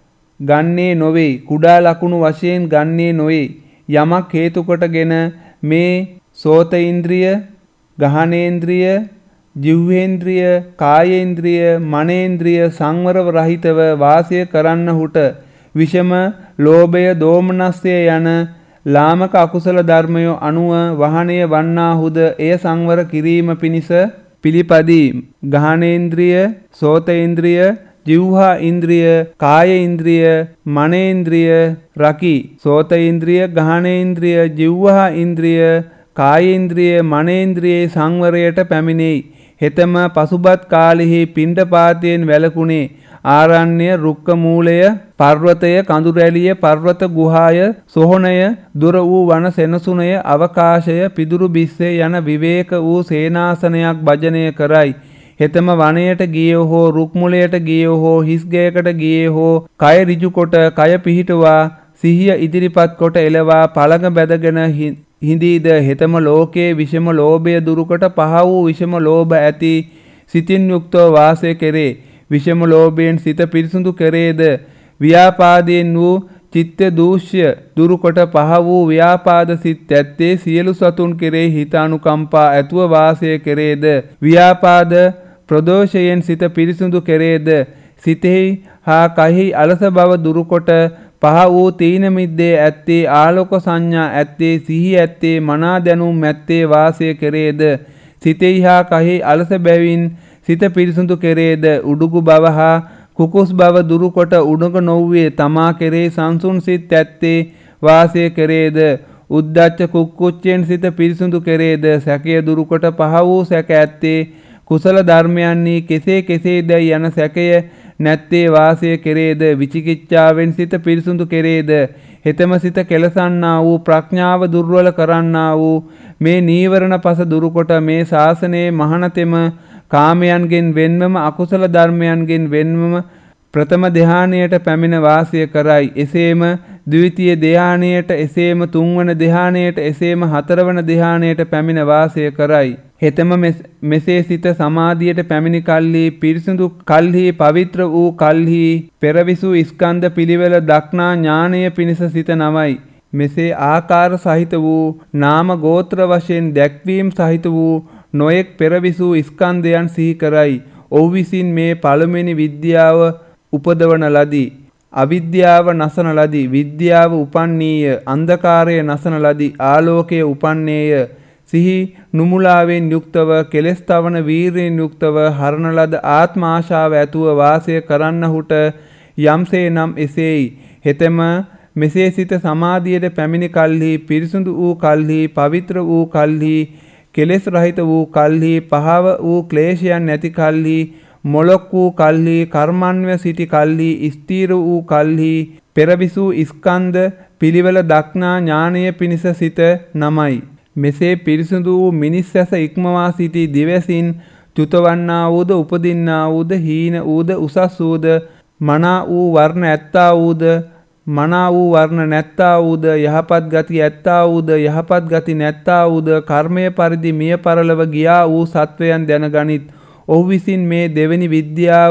ගන්නේ නොවේ කුඩා ලකුණු වශයෙන් ගන්නේ නොවේ යමක් හේතු කොටගෙන මේ සෝත ඉන්ද්‍රිය ගහනේන්ද්‍රිය ජීවේන්ද්‍රිය කායේන්ද්‍රිය මනේන්ද්‍රිය සංවරව රහිතව වාසය කරන්නහුට විෂම ලෝභය දෝමනස්සය යන ලාමක අකුසල ධර්මයෝ අනුව වහණය වන්නාහුද එය සංවර කිරීම පිණිස පිළිපදී ගහනේන්ද්‍රිය සෝතේන්ද්‍රිය ජීවහා ඉන්ද්‍රිය කාය ඉන්ද්‍රිය මනේන්ද්‍රිය රකි සෝතේන්ද්‍රිය ගහනේන්ද්‍රිය ජීවහා ඉන්ද්‍රිය කායේන්ද්‍රිය මනේන්ද්‍රියේ සංවරයට පැමිණෙයි හෙතම පසුබත් කාලෙහි පිණ්ඩපාතයෙන් වැළකුණේ ආරණ්‍ය රුක්ක මූලය පර්වතය කඳුරැලිය පර්වත ගුහාය සොහොනය දුර වූ වන සෙනසුනය අවකාශය පිදුරු බිස්සේ යන විවේක වූ සේනාසනයක් භජනය කරයි හෙතම වනයට ගියේ හෝ රුක් මුලයට ගියේ හෝ හිස් ගයකට ගියේ හෝ කය ඍජු කොට කය පිහිටුවා සිහිය ඉදිරිපත් කොට එළවා පළඟ බැදගෙන හිඳීද හෙතම ලෝකයේ විෂම ලෝභය දුරුකොට පහ වූ විෂම ලෝභ ඇති සිතින් යුක්තව වාසය කෙරේ විෂම ලෝභයෙන් සිත පිරිසුදු කෙරේද ව්‍යාපාදයෙන් වූ චිත්ත දූෂ්‍ය දුරුකොට පහ වූ ව්‍යාපාද සිත් ඇත්තේ සියලු සතුන් කෙරේ හිත අනුකම්පා ඇතුව වාසය කෙරේද ව්‍යාපාද ප්‍රදෝෂයෙන් සිත පිරිසුදු කෙරේද සිතෙහි හා කයෙහි අලස බව දුරුකොට පහ වූ තීන මිද්දේ ඇත්තේ ආලෝක සංඥා ඇත්තේ සිහි ඇත්තේ මනා දැනුම් ඇත්තේ වාසය කෙරේද සිතෙහි හා කයෙහි අලස බැවින් සිත පිරිසුදු කෙරේද උඩුගු බව හා කුකුස් බව දුරුකොට උඩඟ නොව්වේ තමා කෙරේ සංසුන් සිත් ඇත්තේ වාසය කෙරේද උද්දච්ච කුක්කුච්චෙන් සිත පිරිසුදු කෙරේද සැකය දුරුකොට පහ වූ සැක ඇත්තේ කුසල ධර්මයන්හි කෙසේ කෙසේද යන සැකය නැත්තේ වාසය කෙරේද විචිකිච්ඡාවෙන් සිත පිරිසුදු කෙරේද හෙතම සිත කෙලසන්නා වූ ප්‍රඥාව දුර්වල කරන්නා වූ මේ නීවරණ පස දුරුකොට මේ ශාසනයේ මහානතෙම කාමයන්ගෙන් වෙන්වම අකුසල ධර්මයන්ගෙන් වෙන්වම ප්‍රථම ධානයට පැමිණ වාසය කරයි එසේම ද්විතීය ධානයට එසේම තුන්වන ධානයට එසේම හතරවන ධානයට පැමිණ වාසය කරයි හෙතම මෙසේ සිත සමාධියට පැමිණි කල්හි පිරිසිදු කල්හි පවිත්‍ර වූ කල්හි පෙරවිසු ස්කන්ධ පිළිවෙල දක්නා ඥානය පිණිස සිත නමයි මෙසේ ආකාර සහිත වූ නාම ගෝත්‍ර වශයෙන් දැක්වීම සහිත වූ නොයෙක් පෙරවිසූ ස්කන්ධයන් සිහි කරයි. ඔහු විසින් මේ පළමුවෙනි විද්‍යාව උපදවන ලදී. අවිද්‍යාව නසන ලදී. විද්‍යාව උපන්නීය. අන්ධකාරය නසන ලදී. ආලෝකය උපන්නේය. සිහි නුමුලාවෙන් යුක්තව කෙලෙස් තවන වීරියෙන් යුක්තව හරණ ලද ආත්ම ආශාව ඇතුව වාසය කරන්නහුට යම්සේ නම් එසේයි. හෙතෙම මෙසේ සිත සමාධියට පැමිණි කල්හි පිරිසුදු වූ කල්හි පවිත්‍ර වූ කල්හි කෙලෙස් රහිත වූ කල්හි පහව වූ ක්ලේශයන් නැති කල්හි මොලොක් වූ කල්හි කර්මන්ව සිටි කල්හි ස්ථීර වූ කල්හි පෙරවිසූ ස්කන්ධ පිළිවෙල දක්නා ඥානය පිණිස සිත නමයි. මෙසේ පිරිසුදු වූ මිනිස් ඇස ඉක්මවා සිටි දිවසින් චුතවන්නා වූද උපදින්නා වූද හීන වූද උසස් වූද මනා වූ වර්ණ ඇත්තා වූද මනා වූ වර්ණ නැත්තා වූද යහපත් ගති ඇත්තා වූද යහපත් ගති නැත්තා වූද කර්මය පරිදි මිය පරලව ගියා වූ සත්වයන් දැනගනිත්. ඔහු විසින් මේ දෙවෙනි විද්‍යාව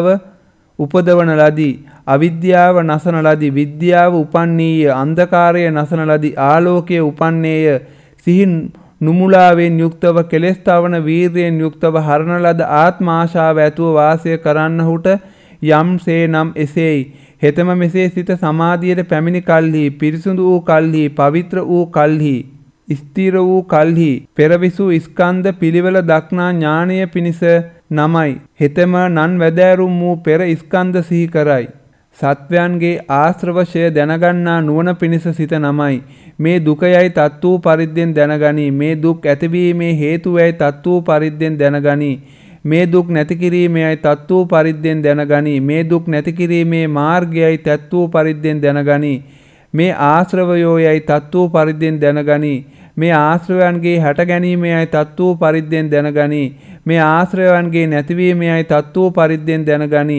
උපදවන ලදී. අවිද්‍යාව නසන ලදී. විද්‍යාව උපන්නීය. අන්ධකාරය නසන ලදී. ආලෝකය උපන්නේය. සිහි නුමුලාවෙන් යුක්තව කෙලෙස් තවන වීර්යයෙන් යුක්තව හරණ ලද ආත්ම ආශාව ඇතුව වාසය කරන්නහුට යම්සේ නම් එසේයි. හෙතම මෙසේ සිත සමාධියට පැමිණි කල්හි පිරිසුදු වූ කල්හි පවිත්‍ර වූ කල්හි ස්ථිර වූ කල්හි පෙරවිසූ ස්කන්ධ පිළිවෙල දක්නා ඥානය පිණිස නමයි. හෙතම නන් වැදෑරුම් වූ පෙර ස්කන්ධ සිහි කරයි. සත්වයන්ගේ ආශ්‍රවශය දැනගන්නා නුවණ පිණිස සිත නමයි. මේ දුකයයි තත් වූ පරිද්දෙන් දැනගනී. මේ දුක් ඇතිවීමේ හේතුවයි තත් වූ පරිද්දෙන් දැනගනී. මේ දුක් නැති කිරීමේයි තත් වූ පරිද්දෙන් දැනගනී. මේ දුක් නැති කිරීමේ මාර්ගයයි තත් වූ පරිද්දෙන් දැනගනී. මේ ආශ්‍රවයෝයයි තත් වූ පරිද්දෙන් දැනගනී. මේ ආශ්‍රවයන්ගේ හට ගැනීමේයි තත් වූ පරිද්දෙන් දැනගනී. මේ ආශ්‍රවයන්ගේ නැතිවීමේයි තත් වූ පරිද්දෙන් දැනගනී.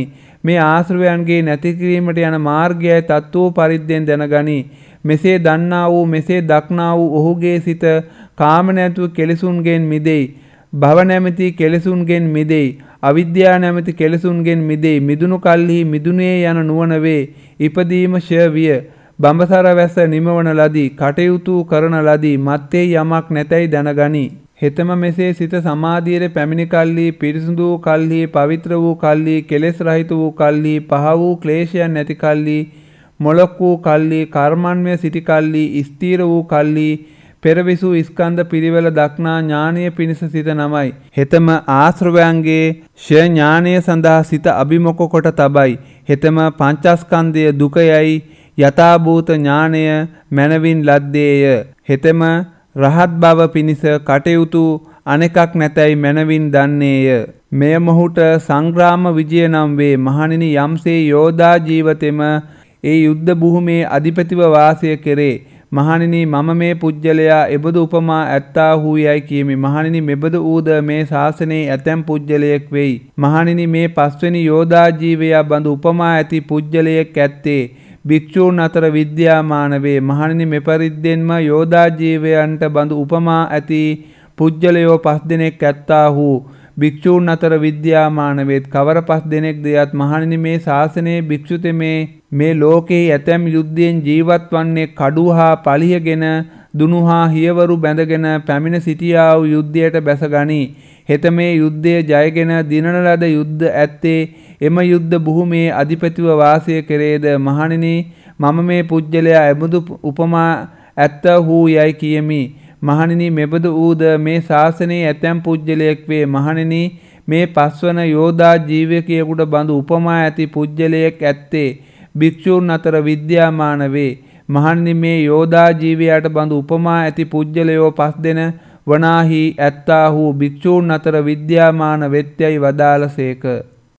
මේ ආශ්‍රවයන්ගේ නැති කිරීමට යන මාර්ගයයි තත්ත්වෝ පරිද්දෙන් දැනගනි. මෙසේ දන්නා වූ මෙසේ දක්නා වූ ඔහුගේ සිත කාම නැතුව කෙලෙසුන්ගෙන් මිදෙයි. භව නැමැති කෙලෙසුන්ගෙන් මිදෙයි. අවිද්‍යාව නැමැති කෙලෙසුන්ගෙන් මිදෙයි. මිදුණු කල්හි මිදුනේ යන නුවණ වේ. ඉපදීම ෂය විය. බඹසර වැස්ස නිමවන ලදී. කටයුතු කරන ලදී. මත්තේ යමක් නැතැයි දැනගනි. හෙතම මෙසේ සිත සමාධියට පැමිණි කල්හි පිරිසුදු වූ කල්හි පවිත්‍ර වූ කල්හි කෙලෙස් රහිත වූ කල්හි පහ වූ ක්ලේශයන් නැති කල්හි මොලොක් වූ කල්හි කර්මන්වය සිටි කල්හි ස්ථීර වූ කල්හි පෙරවිසු ස්කන්ධ පිරිවෙල දක්නා ඥානීය පිණිස සිත නමයි. හෙතම ආශ්‍රවයන්ගේ ෂය ඥානය සඳහා සිත අභිමුඛ කොට තබයි. හෙතම පංචස්කන්ධය දුකයයි යථාභූත ඥානය මනවින් ලද්දේය. හෙතම රහත් බව පිණිස කටයුතු අනෙකක් නැතැයි මනවින් දන්නේය. මෙය මොහුට සංග්‍රාම විජය නම් වේ. මහණෙනි, යම්සේ යෝධා ජීවිතෙම ඒ යුද්ධ භූමියේ අධිපතිව වාසය කෙරේ. මහණෙනි, මම මේ පුජ්‍යලයා එබඳු උපමා ඇත්තා වූ යයි කියමි. මහණෙනි, මෙබඳු ඌද මේ ශාසනයේ ඇතැම් පුජ්‍යලයෙක් වෙයි. මහණෙනි, මේ පස්වෙනි යෝධා ජීවයා බඳු උපමා ඇති පුජ්‍යලයෙක් ඇත්තේ භික්ෂූන් අතර විද්‍යාමාන වේ. මහණෙනි, මෙපරිද්දෙන්ම යෝධා ජීවයන්ට බඳු උපමා ඇති පුජ්‍යලයෝ පස් දෙනෙක් ඇත්තාහු භික්ෂූන් අතර විද්‍යාමාන වේත්. කවර පස් දෙනෙක් දෙයත් මහණෙනි, මේ ශාසනයේ භික්ෂුතෙමේ මේ ලෝකෙහි ඇතැම් යුද්ධයෙන් ජීවත් වන්නේ කඩු හා පලියගෙන දුනු හා හියවරු බැඳගෙන පැමිණ සිටියා වූ යුද්ධයට බැසගනී. හෙත මේ යුද්ධය ජයගෙන දිනන ලද යුද්ධ ඇත්තේ එම යුද්ධ භූමියේ අධිපතිව වාසය කෙරේද. මහණෙනි, මම මේ පුජ්‍යලයා එබඳු උපමා ඇත්ත වූ යයි කියමි. මහණෙනි, මෙබඳු ඌද මේ ශාසනයේ ඇතැම් පුජ්‍යලයෙක් වේ. මහණෙනි, මේ පස්වන යෝධා ජීවකයෙකුට බඳු උපමා ඇති පුජ්‍යලයෙක් ඇත්තේ භික්ෂූන් අතර විද්‍යාමාන වේ. මහණෙනි, මේ යෝධා ජීවයාට බඳු උපමා ඇති පුජ්‍යලයෝ පස් දෙන වනාහි ඇත්තාහු භික්ෂූන් අතර විද්‍යාමාන වෙත්‍යයි වදාළසේක.